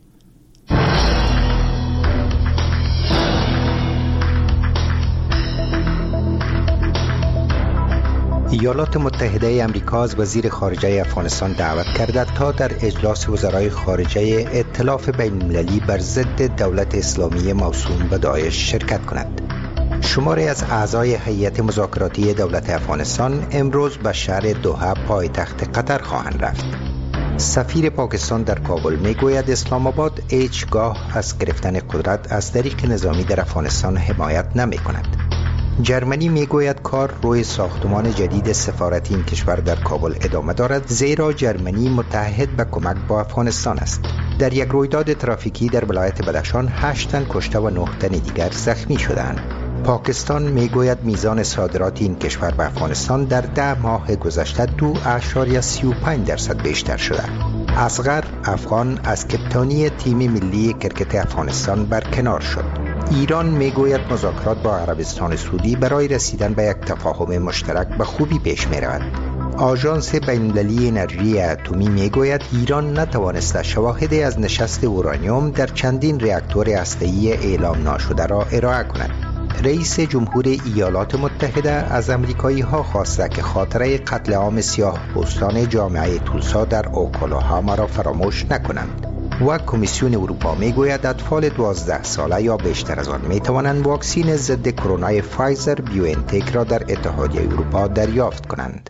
ایالات متحده امریکا از وزیر خارجه افغانستان دعوت کرده تا در اجلاس وزرای خارجه ائتلاف بین‌المللی بر ضد دولت اسلامی موسوم به داعش شرکت کند. شماری از اعضای هیئت مذاکراتی دولت افغانستان امروز به شهر دوحه پایتخت قطر خواهند رفت. سفیر پاکستان در کابل میگوید اسلام آباد هیچگاه از گرفتن قدرت از طریق نظامی در افغانستان حمایت نمی کند. جرمنی میگوید کار روی ساختمان جدید سفارت این کشور در کابل ادامه دارد، زیرا جرمنی متحد به کمک با افغانستان است. در یک رویداد ترافیکی در ولایت بدخشان 8 تن کشته و 9 تن دیگر زخمی شدند. پاکستان میگوید میزان صادرات این کشور به افغانستان در 10 ماه گذشته 2.35% بیشتر شده. اصغر افغان از کپتانی تیم ملی کرکت افغانستان برکنار شد. ایران میگوید مذاکرات با عربستان سعودی برای رسیدن به یک تفاهم مشترک به خوبی پیش می رود. آژانس بین‌المللی انرژی اتمی میگوید ایران نتوانسته شواهدی از نشست اورانیوم در چندین راکتور هسته‌ای اعلام ناشده را ارائه کند. رئیس جمهور ایالات متحده از امریکایی ها خواسته که خاطره قتل عام سیاه پوستان جامعه توسا در اوکلاهاما را فراموش نکنند. و کمیسیون اروپا میگوید اطفال 12 ساله یا بیشتر از آن میتوانند واکسین ضد کرونا فایزر بیوانتک را در اتحادیه اروپا دریافت کنند.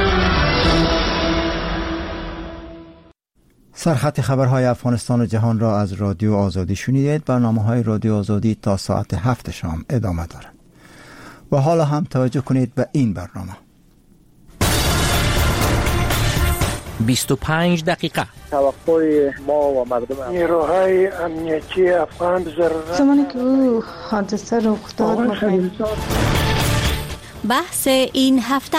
سرخط خبرهای افغانستان و جهان را از رادیو آزادی شنیدید. برنامه‌های رادیو آزادی تا ساعت 7 شام ادامه دارد. و حالا هم توجه کنید به این برنامه. 25 دقیقه توقع ما و مردم نیروهای امنیتی افغان زمانی که او حادثه رخ داد بحث این هفته.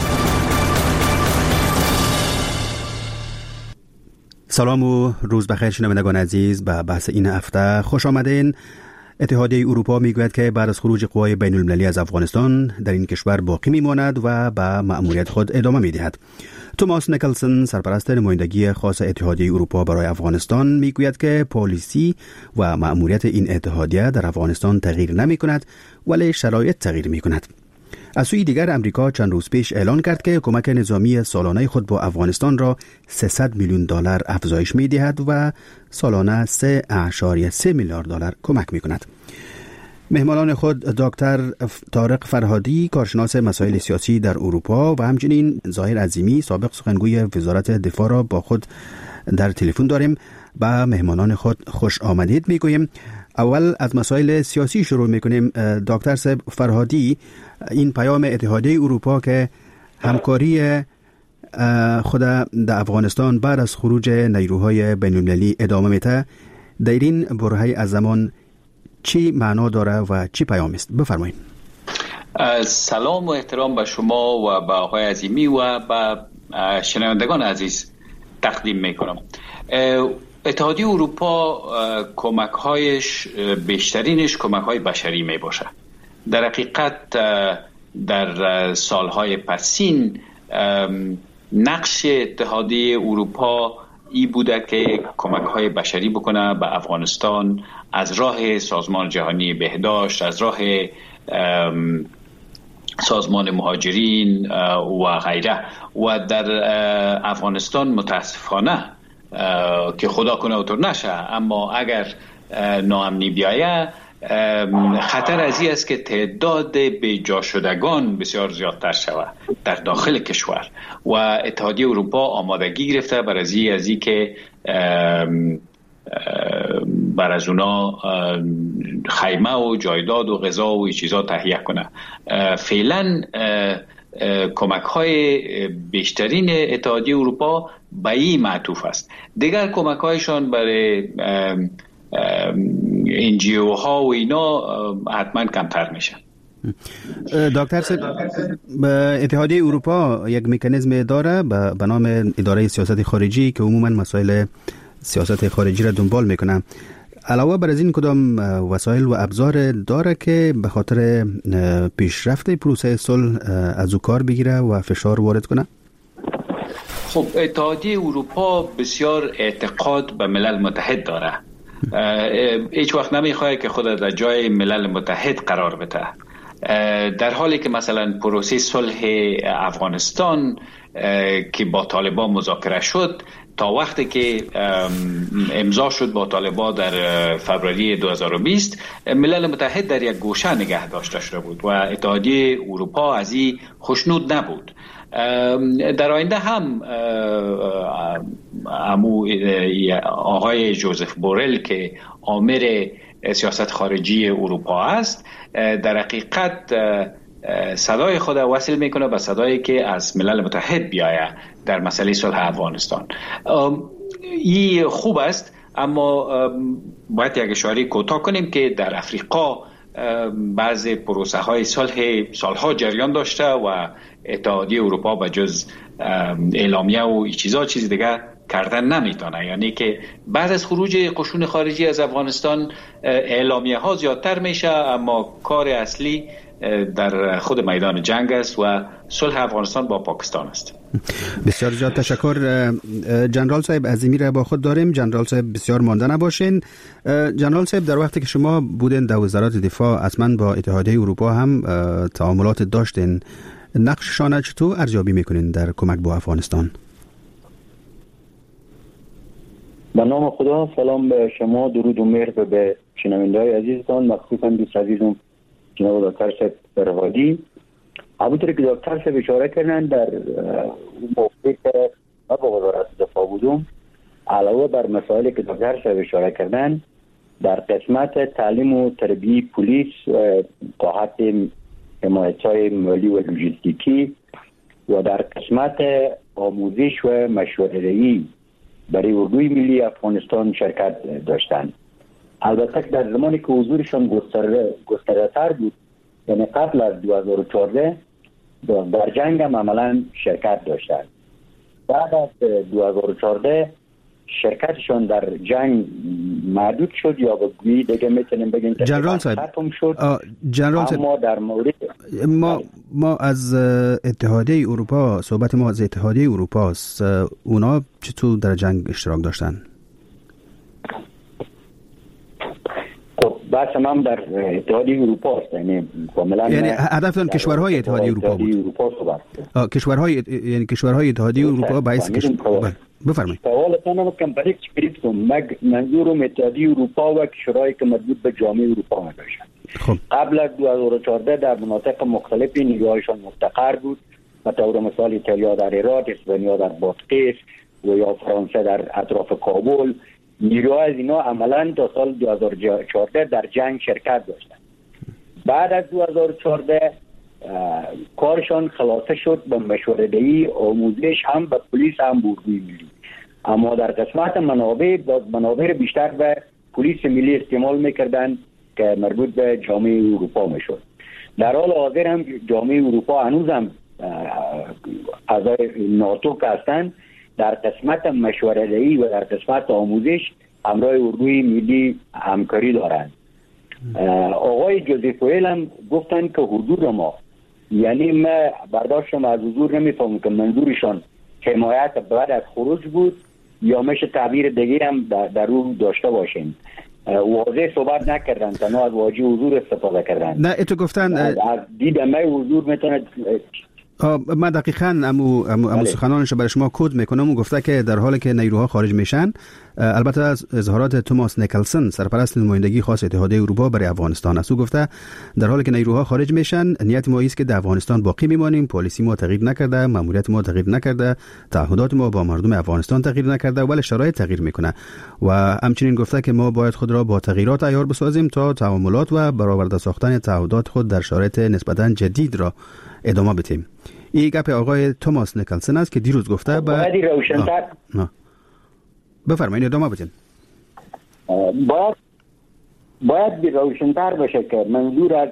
سلام و روز بخیر شنوندگان عزیز، به بحث این هفته خوش آمدین. اتحادیه اروپا میگوید که بعد از خروج قوای بین المللی از افغانستان در این کشور باقی میماند و به مأموریت خود ادامه میدهد. توماس نیکلسن، سرپرست نمایندگی خاص اتحادیه اروپا برای افغانستان، میگوید که پالیسی و مأموریت این اتحادیه در افغانستان تغییر نمی کند ولی شرایط تغییر می کند. از سوی دیگر امریکا چند روز پیش اعلان کرد که کمک نظامی سالانه خود با افغانستان را $300 میلیون افزایش می دهد و سالانه $3.3 میلیارد کمک می کند. مهمانان خود دکتر طارق فرهادی، کارشناس مسائل سیاسی در اروپا، و همچنین ظاهر عظیمی، سابق سخنگوی وزارت دفاع را با خود در تلفن داریم. با مهمانان خود خوش آمدید میگوییم. اول از مسائل سیاسی شروع میکنیم. دکتر صاحب فرهادی، این پیام اتحادیه اروپا که همکاری خود در افغانستان بعد از خروج نیروهای بین‌المللی ادامه میده، در این برهه از زمان چی معنا داره و چی پیام است؟ بفرمایید. سلام و احترام به شما و به آقای عظیمی و به شنوندگان عزیز تقدیم میکنم. اتحادیه اروپا کمک‌هایش بیشترینش کمک‌های بشری می باشه. در حقیقت در سالهای پسین نقش اتحادیه اروپا ای بوده که کمک‌های بشری بکنه به افغانستان از راه سازمان جهانی بهداشت، از راه سازمان مهاجرین و غیره. و در افغانستان متاسفانه که خدا کنه اوتر نشه، اما اگر ناامنی بیایه خطر از این است که تعداد به جا شدگان بسیار زیادتر شود در داخل کشور و اتحادیه اروپا آمادگی گرفته بر از این که بر از اونا خیمه و جایداد و غذا و چیزا تهیه کنه. فعلا کمک های بیشترین اتحادیه اروپا به این معطوف است. دیگر کمک هایشان برای NGO ها و اینا حتما کمتر میشه. دکتر اتحادیه اروپا یک مکانیزم داره به نام اداره سیاست خارجی که عموما مسائل سیاست خارجی را دنبال میکنه. علاوه بر از این کدام وسایل و ابزار داره که به خاطر پیشرفت پروسه صلح از او کار بگیره و فشار وارد کنه؟ خب اتحادیه اروپا بسیار اعتقاد به ملل متحد داره. هیچ وقت نمیخواد که خود در جای ملل متحد قرار بده. در حالی که مثلا پروسه صلح افغانستان که با طالبان مذاکره شد، تا وقتی که امضا شد با طالبان در فوریه 2020، ملل متحد در یک گوشه نگه داشته شده بود و اتحادیه اروپا از این خوشنود نبود. در آینده هم آقای جوزف بورل که آمر سیاست خارجی اروپا است، در حقیقت صدای خود وصل میکنه به صدایی که از ملل متحد بیایه در مسئله صلح افغانستان. این خوب است، اما باید یک اشاره کوتاه کنیم که در افریقا بعض پروسه های سالها جریان داشته و اتحادیه اروپا به جز اعلامیه و چیز دیگه کردن نمیتونه. یعنی که بعد از خروج قشون خارجی از افغانستان اعلامیه ها زیادتر میشه، اما کار اصلی در خود میدان جنگ است و صلح افغانستان با پاکستان است. بسیار زیاد تشکر جنرال صاحب. عظیمی را با خود داریم. جنرال صاحب بسیار مانده نباشین. جنرال صاحب، در وقتی که شما بودین در وزارت دفاع اصلا با اتحادیه اروپا هم تعاملات داشتین، نقششان چطور ارزیابی میکنین در کمک با افغانستان؟ به نام خدا، سلام به شما، درود و مهر به شنونده‌های عزیزتان، مخصوصا دوست عزیزم جناب دکتر صاحب فرهادی. همونطور که دکتر صاحب اشاره کردن، در اون موقعی که ما با وزارت دفاع بودم، علاوه بر مسائلی که دکتر صاحب اشاره کردن، در قسمت تعلیم و تربیت پلیس و قاعت حمایت‌های مالی و لوجستیکی و در قسمت آموزش و مشوره‌ای برای اردوی ملی افغانستان شرکت داشتند. البته در زمانی که حضورشان گسترده‌تر بود، یعنی قبل از 2014 در جنگ هم عملا شرکت داشتند. بعد از 2014 شرکتشان در جنگ محدود شد، یا به گویی دیگه میتونیم بگیم که ختم شد. اما در مورد ما از اتحادیه اروپا، صحبت ما از اتحادیه اروپا است. اونا چطور در جنگ اشتراک داشتن؟ بحث هم در اتحادیه اروپا است، یعنی هدفتان کشورهای اتحادیه اروپا بود. کشورهای اتحادیه اروپا باعث بفرمایید. سوالتان هم کم بریک گرفتم. منظورم اتحادیه اروپا و کشورهایی که مربوط به جامعه اروپا میباشند. خب قبل از 2014 در مناطق مختلفی نیروهایشان مستقر بود، به طور مثال ایتالیا در عراق، اسپانیا در بادغیس و یا فرانسه در اطراف کابل. نیروها از اینا عملا تا سال 2014 در جنگ شرکت داشتند. بعد از 2014 کارشان خلاصه شد به مشوره‌دهی، آموزش هم به پلیس هم به اردوی ملی. اما در قسمت منابع بیشتر به پلیس ملی استعمال میکردن که مربوط به جامعه اروپا میشد. در حال حاضر هم جامعه اروپا هنوز هم اعضای ناتو که هستند، در قسمت مشوره‌دهی و در قسمت آموزش همراه اردوی ملی همکاری دارند. آقای جوزف بورل هم گفتن که حضور ما یعنی من برداشتم از حضور نمیفهمم که منظورشان حمایت بعد از خروج بود یا میشه تعبیر دیگه هم در اون داشته باشیم. واضح صحبت نکردن، تنها از واژه حضور استفاده کردن. نه اتو گفتن از دیدم حضور میتونه. من دقیقاً امو سخنانش برای شما کد میکنم و گفته که در حالی که نیروها خارج میشن، البته از اظهارات توماس نیکلسن سرپرست نمایندگی خاص اتحادیه اروپا برای افغانستان است، او گفته در حالی که نیروها خارج میشن نیت ما است که در افغانستان باقی میمانیم، پالیسی ما تغییر نکرده، ماموریت ما تغییر نکرده، تعهدات ما با مردم افغانستان تغییر نکرده ولی شرایط تغییر میکنه و همچنین گفته که ما باید خود را با تغییرات عیار بسازیم تا تعاملات و برآورده ساختن تعهدات خود در شرایط نسبتاً جدید را ادامه بدیم. این گپ آقای توماس نیکلسن است که دیروز گفته باید روشن‌تر بفرمایید ادامه بدین. باید روشن‌تر باشه که منظور از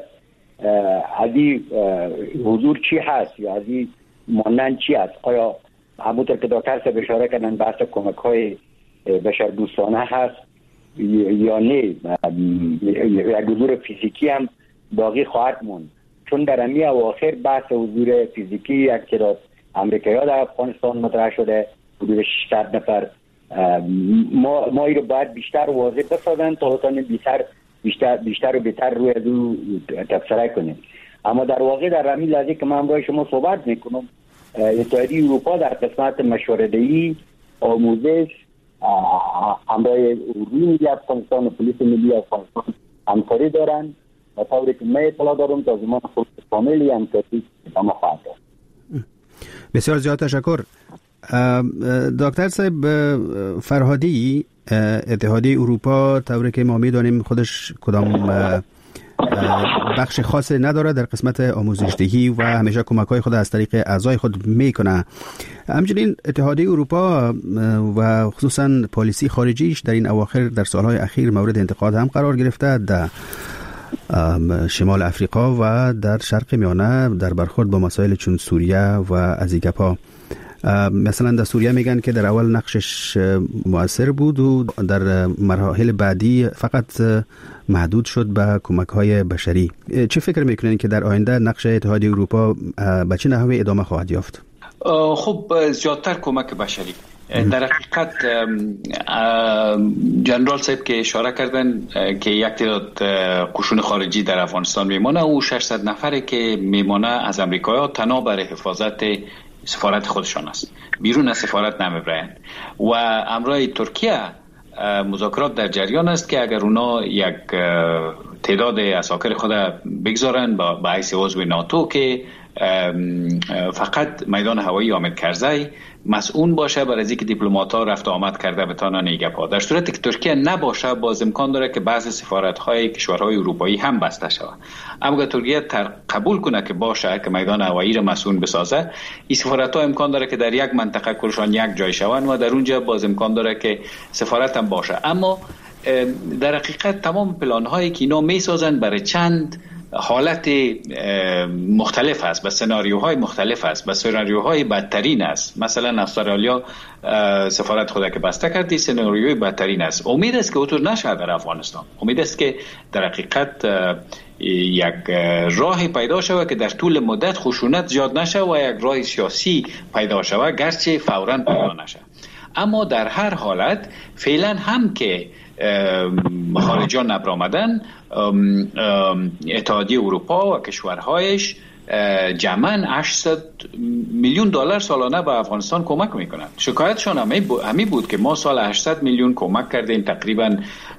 حضور چی هست یا از این مانند چی هست. آیا همونطور که دکتر صاحب اشاره کردن بحث کمک‌های بشردوستانه هست یا نه، یک حضور فیزیکی هم باقی خواهد موند، چون در امی اواخر بحث حضور فیزیکی یک تعداد امریکایی‌ها در افغانستان مطرح شده، حدود 600 نفر. ما این رو باید بیشتر واضح بسازن تا بتونیم بیشتر و بهتر روی دو تبصره کنیم. اما در واقع در امی لحظه که من همراه شما صحبت میکنم، اتحادیه اروپا در قسمت مشوره‌دهی، آموزش، همراه اردوی ملی افغانستان و پلیس ملی افغانستان همکاری دارن و طوری که من اطلاع دارم تا زمان خود کاملی همکاری ادامه خواهد داشت. بسیار زیاد تشکر. دکتر صاحب فرهادی، اتحادیه اروپا طوری که ما میدانیم خودش کدام بخش خاصی نداره در قسمت آموزش‌دهی و همیشه کمک‌های خود از طریق اعضای خود میکنه. همچنین اتحادیه اروپا و خصوصا پالیسی خارجیش در این اواخر در سالهای اخیر مورد انتقاد هم قرار گرفته در شمال افریقا و در شرق میانه در برخورد با مسائل چون سوریه و از این گپا. مثلا در سوریه میگن که در اول نقشش مؤثر بود و در مراحل بعدی فقط محدود شد به کمک‌های بشری. چه فکر میکنین که در آینده نقش اتحادیه اروپا به چه نحوی ادامه خواهد یافت؟ خب زیادتر کمک بشری. در حقیقت جنرال صاحب که اشاره کردن که یک تعداد قشون خارجی در افغانستان میمانه، او 600 نفره که میمانه از امریکایی‌ها تنها برای حفاظت سفارت خودشان است، بیرون از سفارت نمیبرند و امرای ترکیه مذاکرات در جریان است که اگر اونا یک تعداد عساکر خود بگذارن با حیث عضو ناتو که فقط میدان هوایی حامد کرزی مسئول باشه برای اینکه دیپلمات‌ها رفت آمد کرده بتانن ایگپا. در صورتی که ترکیه نباشه باز امکان داره که بعضی سفارت‌های کشورهای اروپایی هم بسته شود. اما اگر ترکیه قبول کنه که باشه که میدان هوایی را مسئول بسازه، این سفارت‌ها امکان داره که در یک منطقه کلشان یک جای شوند و در اونجا باز امکان داره که سفارت هم باشه. اما در حقیقت تمام پلان‌هایی که اینا میسازن برای چند حالت مختلف است، به سناریوهای مختلف است، به سناریوهای بدترین است. مثلا استرالیا سفارت خود که بسته کردی، سناریوی بدترین است. امید است که اوتور نشه در افغانستان. امید است که در حقیقت یک راه پیدا شود که در طول مدت خشونت زیاد نشه و یک راه سیاسی پیدا شود، گرچه فوراً پیدا نشه. اما در هر حالت فعلا هم که خارجان نبرآمدن، اتحادیه اروپا و کشورهایش جمعاً 800 میلیون دلار سالانه به افغانستان کمک میکنند. شکایتشان همی بود که ما سال 800 میلیون کمک کردیم، تقریباً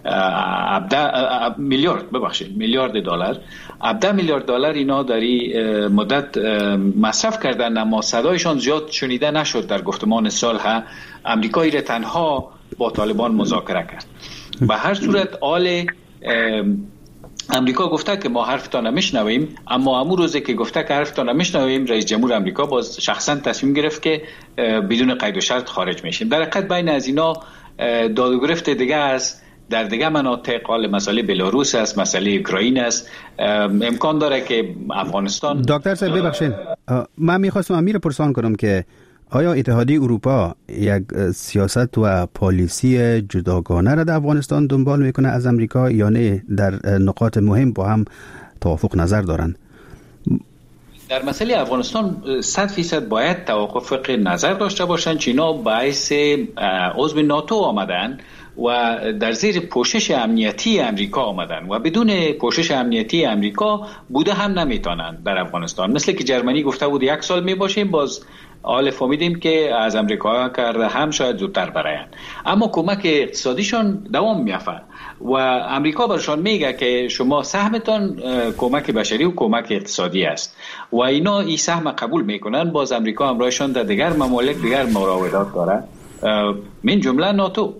میلیارد دلار، 17 میلیارد دلار اینا در این مدت مصرف کردن، اما صدایشان زیاد شنیده نشد. در گفتمان صلح امریکایی را تنها با طالبان مذاکره کرد. به هر صورت آل امریکا گفته که ما حرفتان نمیشنویم، اما همون روزی که گفته که حرفتان نمیشنویم، رئیس جمهور امریکا باز شخصا تصمیم گرفت که بدون قید و شرط خارج میشیم. در حقیقت بین از اینا داد و گرفت دیگه است، در دیگه مناطق، مسئله بلاروس است، مسئله اوکراین است. امکان داره که افغانستان. دکتر صاحب ببخشید، من میخواستم امیر پرسان کنم که آیا اتحادیه اروپا یک سیاست و پالیسی جداگانه را در افغانستان دنبال میکنه از امریکا یا نه در نقاط مهم با هم توافق نظر دارند؟ در مسئله افغانستان 100% باید توافق نظر داشته باشند. چینا باعث عضو ناتو آمدن و در زیر پوشش امنیتی امریکا آمدن و بدون پوشش امنیتی امریکا بوده هم نمیتونن در افغانستان. مثل که جرمنی گفته بود 1 سال میباشیم، باز حال فهمیدیم که از امریکا کرده هم شاید زودتر براین، اما کمک اقتصادیشان دوام میافته و امریکا برشان میگه که شما سهمتان کمک بشری و کمک اقتصادی است و اینا این سهم قبول میکنن. باز امریکا همراهشان در دیگر ممالک دیگر مراودات داره، من جمله ناتو.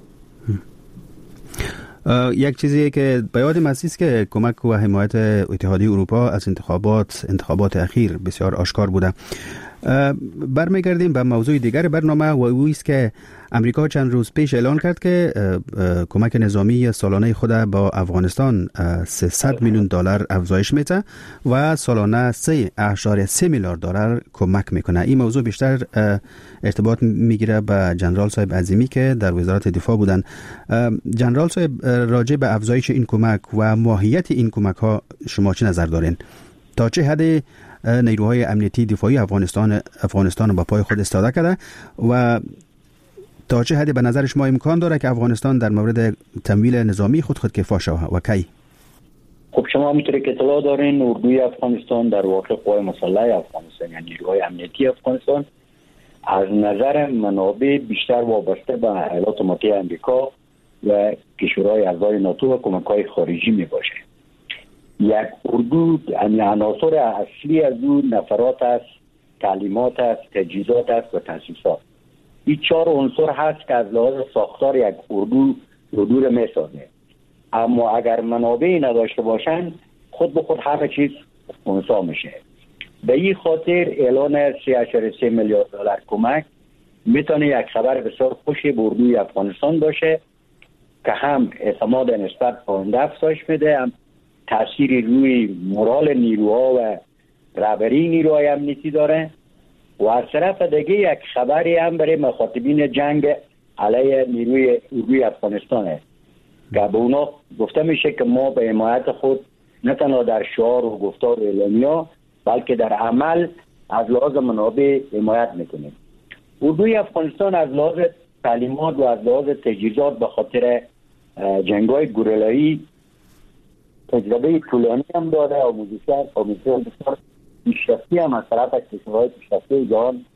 یک چیزی که به یادم است که کمک و حمایت اتحادیه اروپا از انتخابات اخیر بسیار آشکار بوده. برمیگردیم به موضوع دیگر برنامه و او است که امریکا چند روز پیش اعلان کرد که کمک نظامی سالانه خود با افغانستان 300 میلیون دلار افزایش میده و سالانه 3.3 میلیارد دلار کمک میکنه. این موضوع بیشتر ارتباط میگیره به جنرال صاحب عظیمی که در وزارت دفاع بودن. جنرال صاحب، راجع به افزایش این کمک و ماهیت این کمک ها شما چه نظر دارین؟ تا چه حد نیروهای امنیتی دفاعی افغانستان با پای خود استاده کرده و تا چه حدی به نظر شما امکان داره که افغانستان در مورد تمویل نظامی خود کفا شود و کی؟ خب شما همونطوری که اطلاع دارین اردوی افغانستان در واقع قوای مسلح افغانستان یعنی نیروهای امنیتی افغانستان از نظر منابع بیشتر وابسته به ایالات متحده آمریکا و کشورهای اعضای ناتو و کمک‌های خارجی میباشه. یک اردو عناصر اصلی از اون نفرات است، تعلیمات است، تجهیزات است و تاسیسات. این 4 عنصر هست که از لحاظ ساختار یک اردو رو میسازه. اما اگر منابعی نداشته باشن خود به خود همه چیز خنثی میشه. به این خاطر اعلان 3.3 میلیارد دلار کمک میتونه یک خبر بسیار خوشی به اردوی افغانستان باشه که هم اعتماد نسبت به آینده افزایش میده، هم تأثیری روی مورال نیروها و رهبری نیروهای امنیتی داره و از طرف دیگه یک خبری هم برای مخاطبین جنگ علیه نیروی افغانستانه که به اونا گفته میشه که ما به حمایت خود نه تنها در شعار و گفتار و اعلامیه بلکه در عمل از لحاظ منابع حمایت میکنیم. اردوی افغانستان از لحاظ تعلیمات و از لحاظ تجهیزات به خاطر جنگ‌های گوریلایی تجربه طولانی هم داره. آموزش‌های بسیار پیشرفتی هم از طرف کشورهای پیشرفته جهان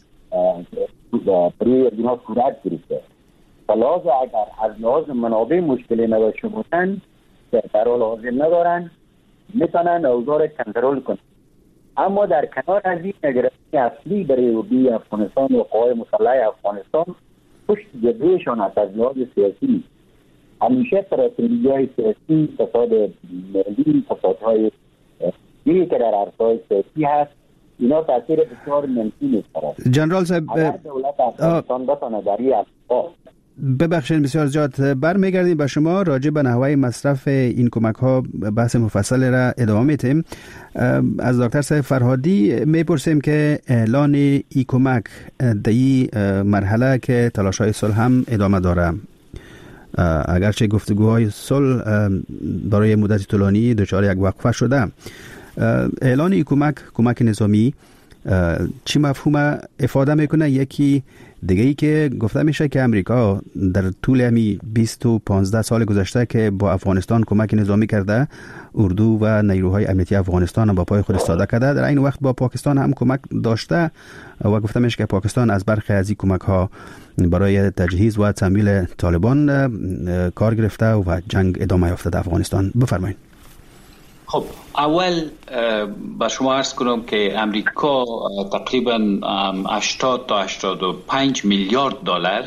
برای اینا صورت گرفته. لازم اگر از لحاظ منابع مشکلی نداشته باشن که در حال حاضر ندارن میتونن اوضاع کنترل کنن. اما در کنار از این نگرانی اصلی برای اردوی افغانستان و قوای مسلح افغانستان پشت جبههشان از لحاظ سیاسی همیشه استراتژی‌های سیاسی، فساد ملی، فسادهای دیگری که در عرصه‌های سیاسی هست، اینا تاثیر بسیار منفی می‌ذاره. جنرال صاحب دولت افغانستان بتونه در این ببخشید بسیار زیاد برمیگردیم به شما راجع به نحوه مصرف این کمک ها بحث مفصل را ادامه میتیم. از دکتر صاحب فرهادی میپرسیم که اعلان ای کمک در این مرحله که تلاش های صلح هم ادامه داره، اگرچه گفتگوهای صلح برای مدت طولانی دچار یک وقفه شده، اعلان ای کمک نظامی چی مفهوم افاده میکنه؟ یکی دیگه ای که گفته میشه که امریکا در طول همی 15 سال گذشته که با افغانستان کمک نظامی کرده، اردو و نیروهای امنیتی افغانستان هم با پای خود ایستاده کرده، در این وقت با پاکستان هم کمک داشته و گفته میشه که پاکستان از برخی از این کمک ها برای تجهیز و تمویل طالبان کار گرفته و جنگ ادامه یافته در افغانستان. بفرمایید. خب اول با شما عرض کنم که امریکا تقریبا 80 تا 85 میلیارد دلار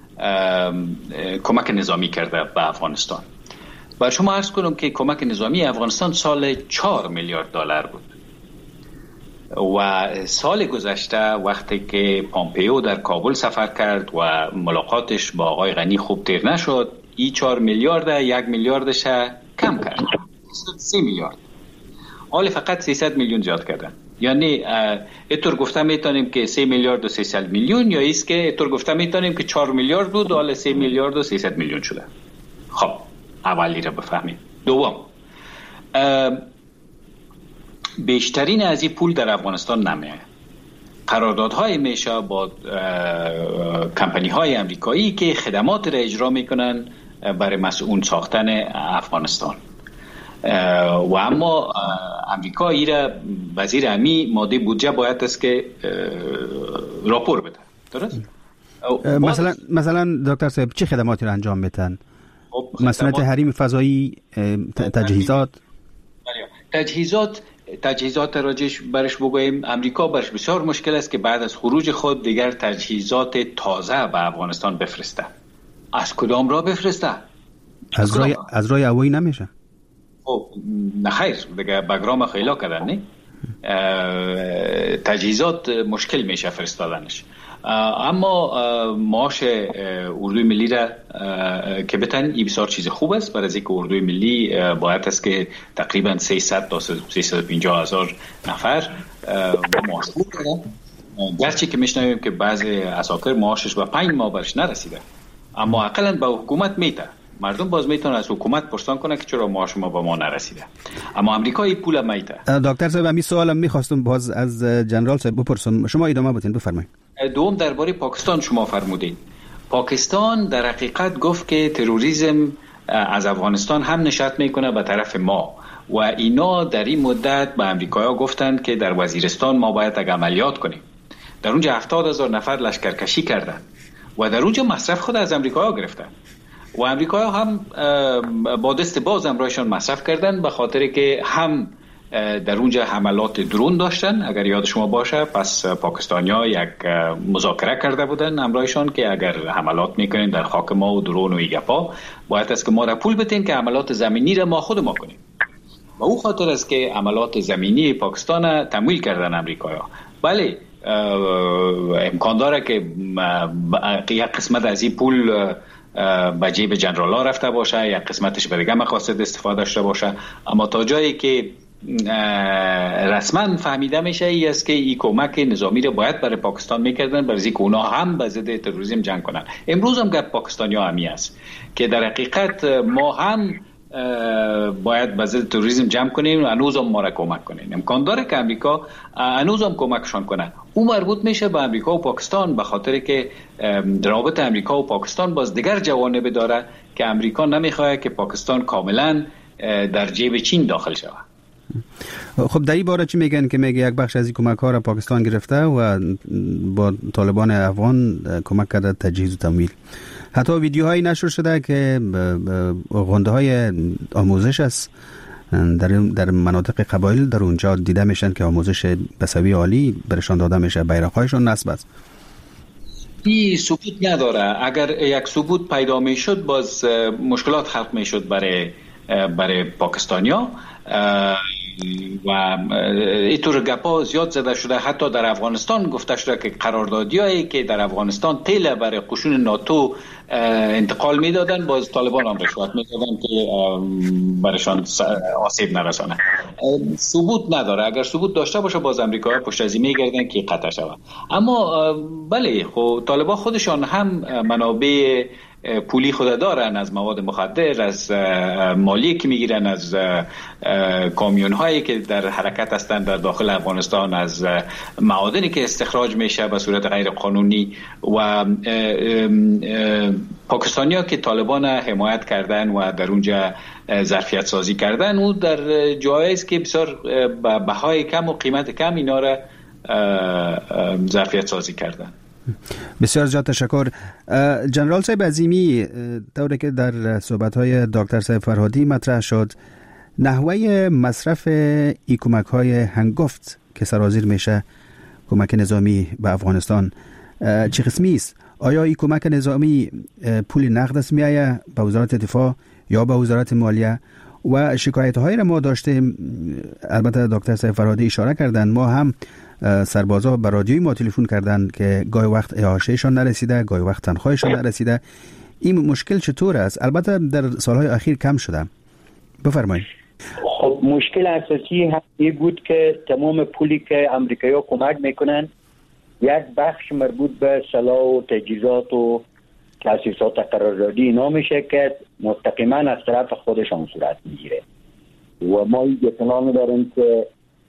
کمک نظامی کرده به افغانستان. با شما عرض کنم که کمک نظامی افغانستان سال 4 میلیارد دلار بود و سال گذشته وقتی که پامپیو در کابل سفر کرد و ملاقاتش با آقای غنی خوب تیر نشد، این 4 میلیارد 1 میلیاردش کم کرد، 3 میلیارد. حالا فقط 300 میلیون زیاد کردن. یعنی اینطور گفته میتونیم که 3 میلیارد و 300 میلیون، یا ایست که اینطور گفته میتونیم که 4 میلیارد بود و حالا 3 میلیارد و 300 میلیون شده. خب اولی را بفهمیم. دوم، بیشترین از این پول در افغانستان نمیه. قراردادهای میشه با کمپانی های امریکایی که خدمات را اجرا میکنن برای مسئول ساختن افغانستان. و اما امریکا ایره وزیر امی ماده بودجه باید است که راپور بده. درست؟ مثلا دکتر صاحب چه خدماتی را انجام میدن؟ مسئله حریم فضایی، تجهیزات. تجهیزات راجش برش بگوییم. امریکا برش بسیار مشکل است که بعد از خروج خود دیگر تجهیزات تازه به افغانستان بفرسته. از کدام راه بفرسته؟ از راه هوایی نمیشه. خب نه خیر، دیگه بگرام خیلی کردن نه. تجهیزات مشکل میشه فرستادنش. اما معاش اردوی ملی را که بتن این بسیار چیز خوب است، برای از اینکه اردوی ملی باید است که تقریبا 300 تا 350 هزار نفر معاش بکنن. گرچه که میشنویم که بعضی عساکر معاشش به 5 ماه برش نرسیده، اما اقلا به حکومت میته. مردم باز میتونن از حکومت پرسان کنه که چرا معاش ما به ما نرسیده، اما امریکایی پول میته. دکتر صاحب همین سوالم میخواستم باز از جنرال صاحب بپرسم، شما ادامه بدین، بفرمایید. دوم درباره پاکستان شما فرمودید. پاکستان در حقیقت گفت که تروریسم از افغانستان هم نشأت میکنه به طرف ما و اینا در این مدت به امریکایی‌ها گفتند که در وزیرستان ما باید عملیات کنیم. در اونجا 70,000 نفر لشکرکشی کردند و در اونجا مصرف خود از امریکایی‌ها گرفتن و امریکایی‌ها هم با دست باز امرایشان مصرف کردن، به خاطر که هم در اونجا حملات درون داشتن. اگر یاد شما باشه پس پاکستانی‌ها یک مذاکره کرده بودن امرایشان که اگر حملات میکنین در خاک ما و درون و ایگپا باید است که ما را پول بدین که حملات زمینی را ما خود ما کنیم. و او خاطر است که حملات زمینی پاکستان تمویل کردن امریکایی‌ها. بله امکان داره که یک قسمت از این پول به جیب جنرال ها رفته باشه، یک قسمتش به دیگه مقاصد استفاده داشته باشه، اما تا جایی که رسما فهمیده میشه ای است که این کمک نظامی رو باید برای پاکستان میکردن برای اینکه اونا هم به ضد تروریسم جنگ کنن. امروز هم گپ پاکستانی‌ها همی است که در حقیقت ما هم باید به ضد تروریسم جمع کنیم و هنوز هم ما را کمک کنیم. امکان داره که امریکا هنوز هم کمکشان کنه. او مربوط میشه به امریکا و پاکستان، به خاطر که رابطه امریکا و پاکستان باز دیگر جوانب داره که امریکا نمیخواد که پاکستان کاملا در جیب چین داخل شود. خب در این باره چی میگن که میگه یک بخش از این کمک ها را پاکستان گرفته و با طالبان افغان کمک کرده تجهیز و تمویل. حتی ویدیوهایی نشر شده که غنده های آموزش است در مناطق قبایل در اونجا دیده میشن که آموزش بسوی عالی برشان داده میشه، بیرق‌هایشان نصب است. این ثبوت نداره. اگر یک ثبوت پیدا میشد باز مشکلات خلق میشد برای پاکستانیا و اینطور گپا زیاد زده شده. حتی در افغانستان گفته شده که قراردادیایی که در افغانستان تیل برای قشون ناتو انتقال میدادن باز طالبان هم رشوت میدادن که برشان آسیب نرسانه. ثبوت نداره. اگر ثبوت داشته باشه باز امریکایی پشت از این میگردن که قطع شود. اما بله خب طالبان خودشان هم منابع پولی خود دارن، از مواد مخدر، از مالی که میگیرن، از کامیون هایی که در حرکت هستن در داخل افغانستان، از معادنی که استخراج میشه به صورت غیر قانونی. و پاکستانی ها که طالبان حمایت کردن و در اونجا ظرفیت سازی کردن و در جایی است که بسیار بهای کم و قیمت کم اینا را ظرفیت سازی کردن. بسیار زیاد تشکر. جنرال صاحب عظیمی، طوری که در صحبت‌های دکتر صاحب فرهادی مطرح شد، نحوه مصرف ای کمک‌های هنگفت که سرازیر میشه کمک نظامی به افغانستان چه قسمی است؟ آیا این کمک نظامی پول نقد است میآید به وزارت دفاع یا به وزارت مالیه؟ و شکایت‌هایی را ما داشتیم، البته دکتر صاحب فرهادی اشاره کردند، ما هم سربازا به رادیوی ما تلفن کردن که گاهی وقت اعاشهشان نرسیده، گاهی وقت تنخواهشان نرسیده. این مشکل چطور است؟ البته در سالهای اخیر کم شده. بفرمایید. خب مشکل اساسی این بود که تمام پولی که امریکایی‌ها کمک میکنن یک بخش مربوط به سلاح و تجهیزات و تاسیسات قراردادی اینا میشه که مستقیما از طرف خودشان صورت میگیره و ما این اطلاع نداریم که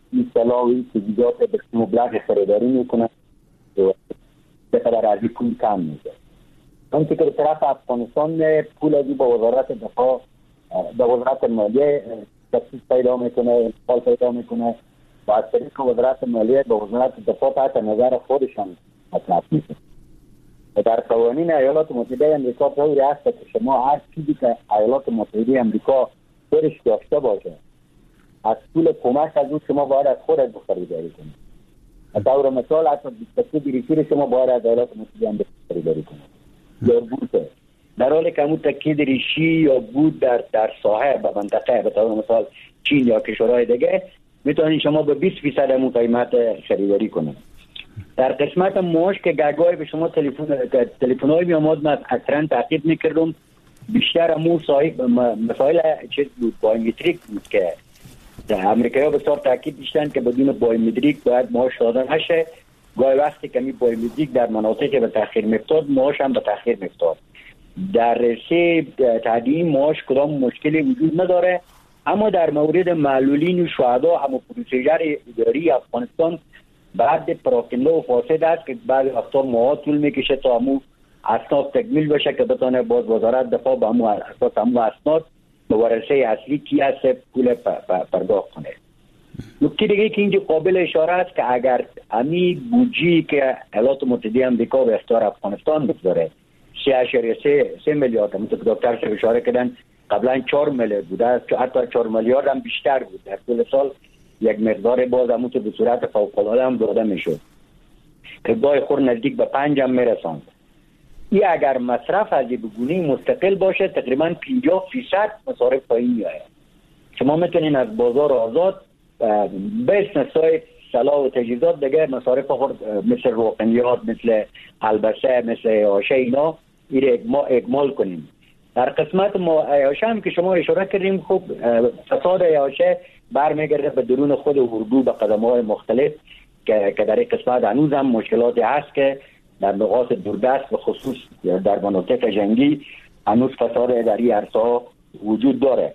این سلاحی تجهیزات به مبلغ خریداری میکنه و به قدر از این پول کم میشه. اون که به طرف افغانستان پول ازی با وزارت دفاع با وزارت مالیه تخصیص پیدا میکنه، انتقال پیدا میکنه و از طریق وزارت مالیه با وزارت دفاع تحت نظر خودشان مطرح میکنه. و در قوانین ایالات متحده امریکا طوری است که شما هر چیزی که ایالات متحده امریکا خودش داشته باشه از پول کمک از اون شما باید از خودت خریداری کنید. از طور مثال حتی دیسکتی بریشی شما باید از ایالات متحده امریکا خریداری کنید یا بوده، در حالی که همون تکید ریشی یا بود در ساحه به منطقه به طور مثال چین یا کشورهای دیگه میتونید شما به 20% همون قیمت خریداری کنید. در قسمت معاش که گاهی به شما تلفن‌های میامد من اکثرا تعقیب میکردم بیشتر همون مسائل چیز بود بایومتریک بود که امریکایی‌ها بسیار تاکید داشتن که بدون بایومتریک باید معاش دادن نشه. گاهی وقتی که می بایومتریک در مناطق به تاخیر میفتاد معاش هم به تاخیر میفتاد. در رشته تعدیل معاش کدام مشکلی وجود نداره، اما در مورد معلولین و شهدا هم پروسیجر اداری افغانستان بعد پراکنده و فاسد است که بعد وقتا ماها طول میکشه تا همون اسناد تکمیل بشه که بتانه باز وزارت دفاع به همون اساس همون اسناد به ورثه اصلی کی هست پول پرداخت کنه. نکته دیگه که اینجا قابل اشاره است که اگر امی بودجه‌ای که ایالات متحده آمریکا به اختیار افغانستان بگذاره 3.3 میلیارد همونطور که دکتر صاحب اشاره کردن قبلا 4 میلیارد بوده، حتی 4 میلیارد هم بیشتر بود. در طول سال یک مقدار باز همونطور به صورت فوق‌العاده هم داده میشد که گاهی خور نزدیک به 5 هم میرساند. این اگر مصرف از این بگونه مستقل باشه تقریبا 50% مصارف پایین میاد. شما میتونین از بازار آزاد به استثنای سلاح و تجهیزات دیگه مصارف خود مثل روغنیات، مثل البسه، مثل آشه اینا اکمال کنیم. در قسمت آشه هم که شما اشاره کردیم خوب فساد آشه برمیگرده به درون خود اردو به قدم‌های مختلف که در این قسمت هنوز هم مشکلاتی هست که در نقاط دوردست و خصوص در مناطق جنگی هنوز فساد در این عرصه وجود داره.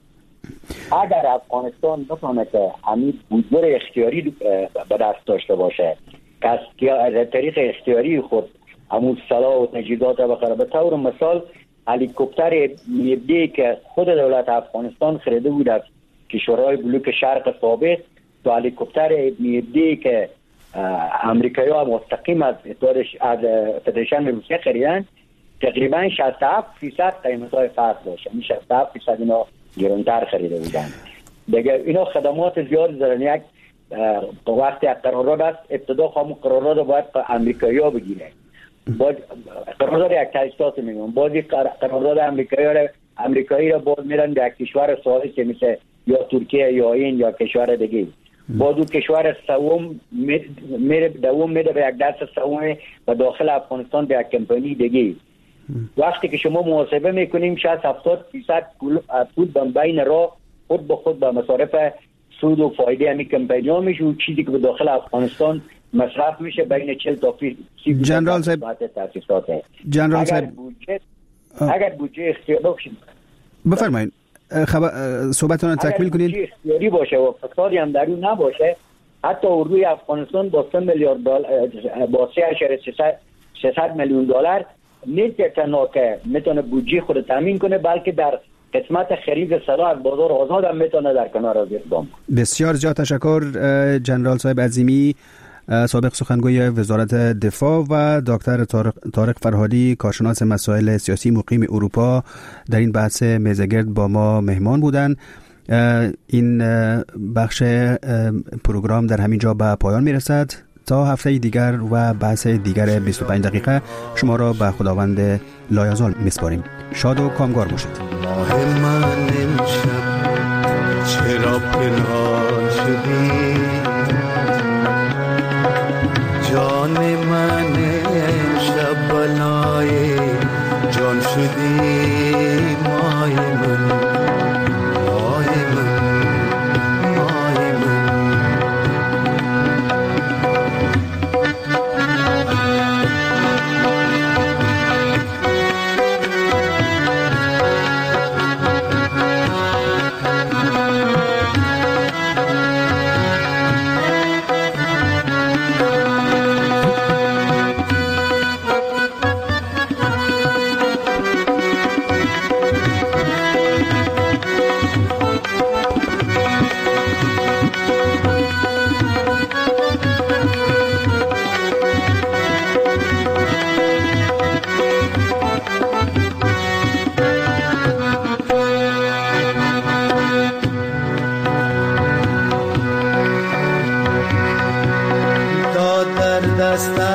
اگر افغانستان بتونه که همین بودجه اختیاری به دست داشته باشه که از طریق اختیاری خود همون سلاح و تجهیزات بخره، به طور مثال هلیکوپتر میبدی که خود دولت افغانستان خریده بود از کشورهای بلوک شرق سابق تو هلیکوپتر میبدی که امریکایی‌ها مستقیم از فدراسیون روسیه خریدن تقریبا 67% قیمت‌های فرق داشت. یعنی 67% اینا گرانتر خریده بودن. دیگه اینا خدمات زیاد دارن. یک وقتی قرارداد است ابتدا همون قرارداد باید امریکایی‌ها بگیرن. باز قرارداد یک تاسیسات میگن بازی قرارداد امریکایی را باز میرن در کشور ساحلی که مثل یا ترکیه یا این یا کشور دیگه. باز اون کشور سوم دوم میده به یک دست سوم و داخل افغانستان به یک کمپانی دیگه. وقتی که شما محاسبه میکنیم 60-70% پول بین راه خود به خود به مصارف سود و فایده همین کمپانی ها میشه و چیزی که به داخل افغانستان مصرف میشه بین 40 تا 30%. جنرال صاحب اگر بودجه اختیاری باشه بفرمایید صحبتتون تکمیل کنید. اگر بودجه اختیاری باشه و فسادی هم در اون نباشه حتی اردوی افغانستان با 3 میلیارد دلار با 3.3 میلیون دلار نیست تنها که میتونه بودجه خود تامین کنه بلکه در قسمت خرید سلاح از بازار آزاد هم میتونه در کنار از اقدام. بسیار زیاد تشکر جنرال صاحب عظیمی، سابق سخنگوی وزارت دفاع، و دکتر طارق فرهادی، کارشناس مسائل سیاسی مقیم اروپا، در این بحث میزگرد با ما مهمان بودند. این بخش پروگرام در همین جا به پایان میرسد. تا هفته دیگر و بحث دیگر 25 دقیقه شما را به خداوند لایزال میسپاریم. شاد و کامگار باشید. ماه من امشب چرا پنهان شدی، جان من امشب بلای جان شدی، مای من بسته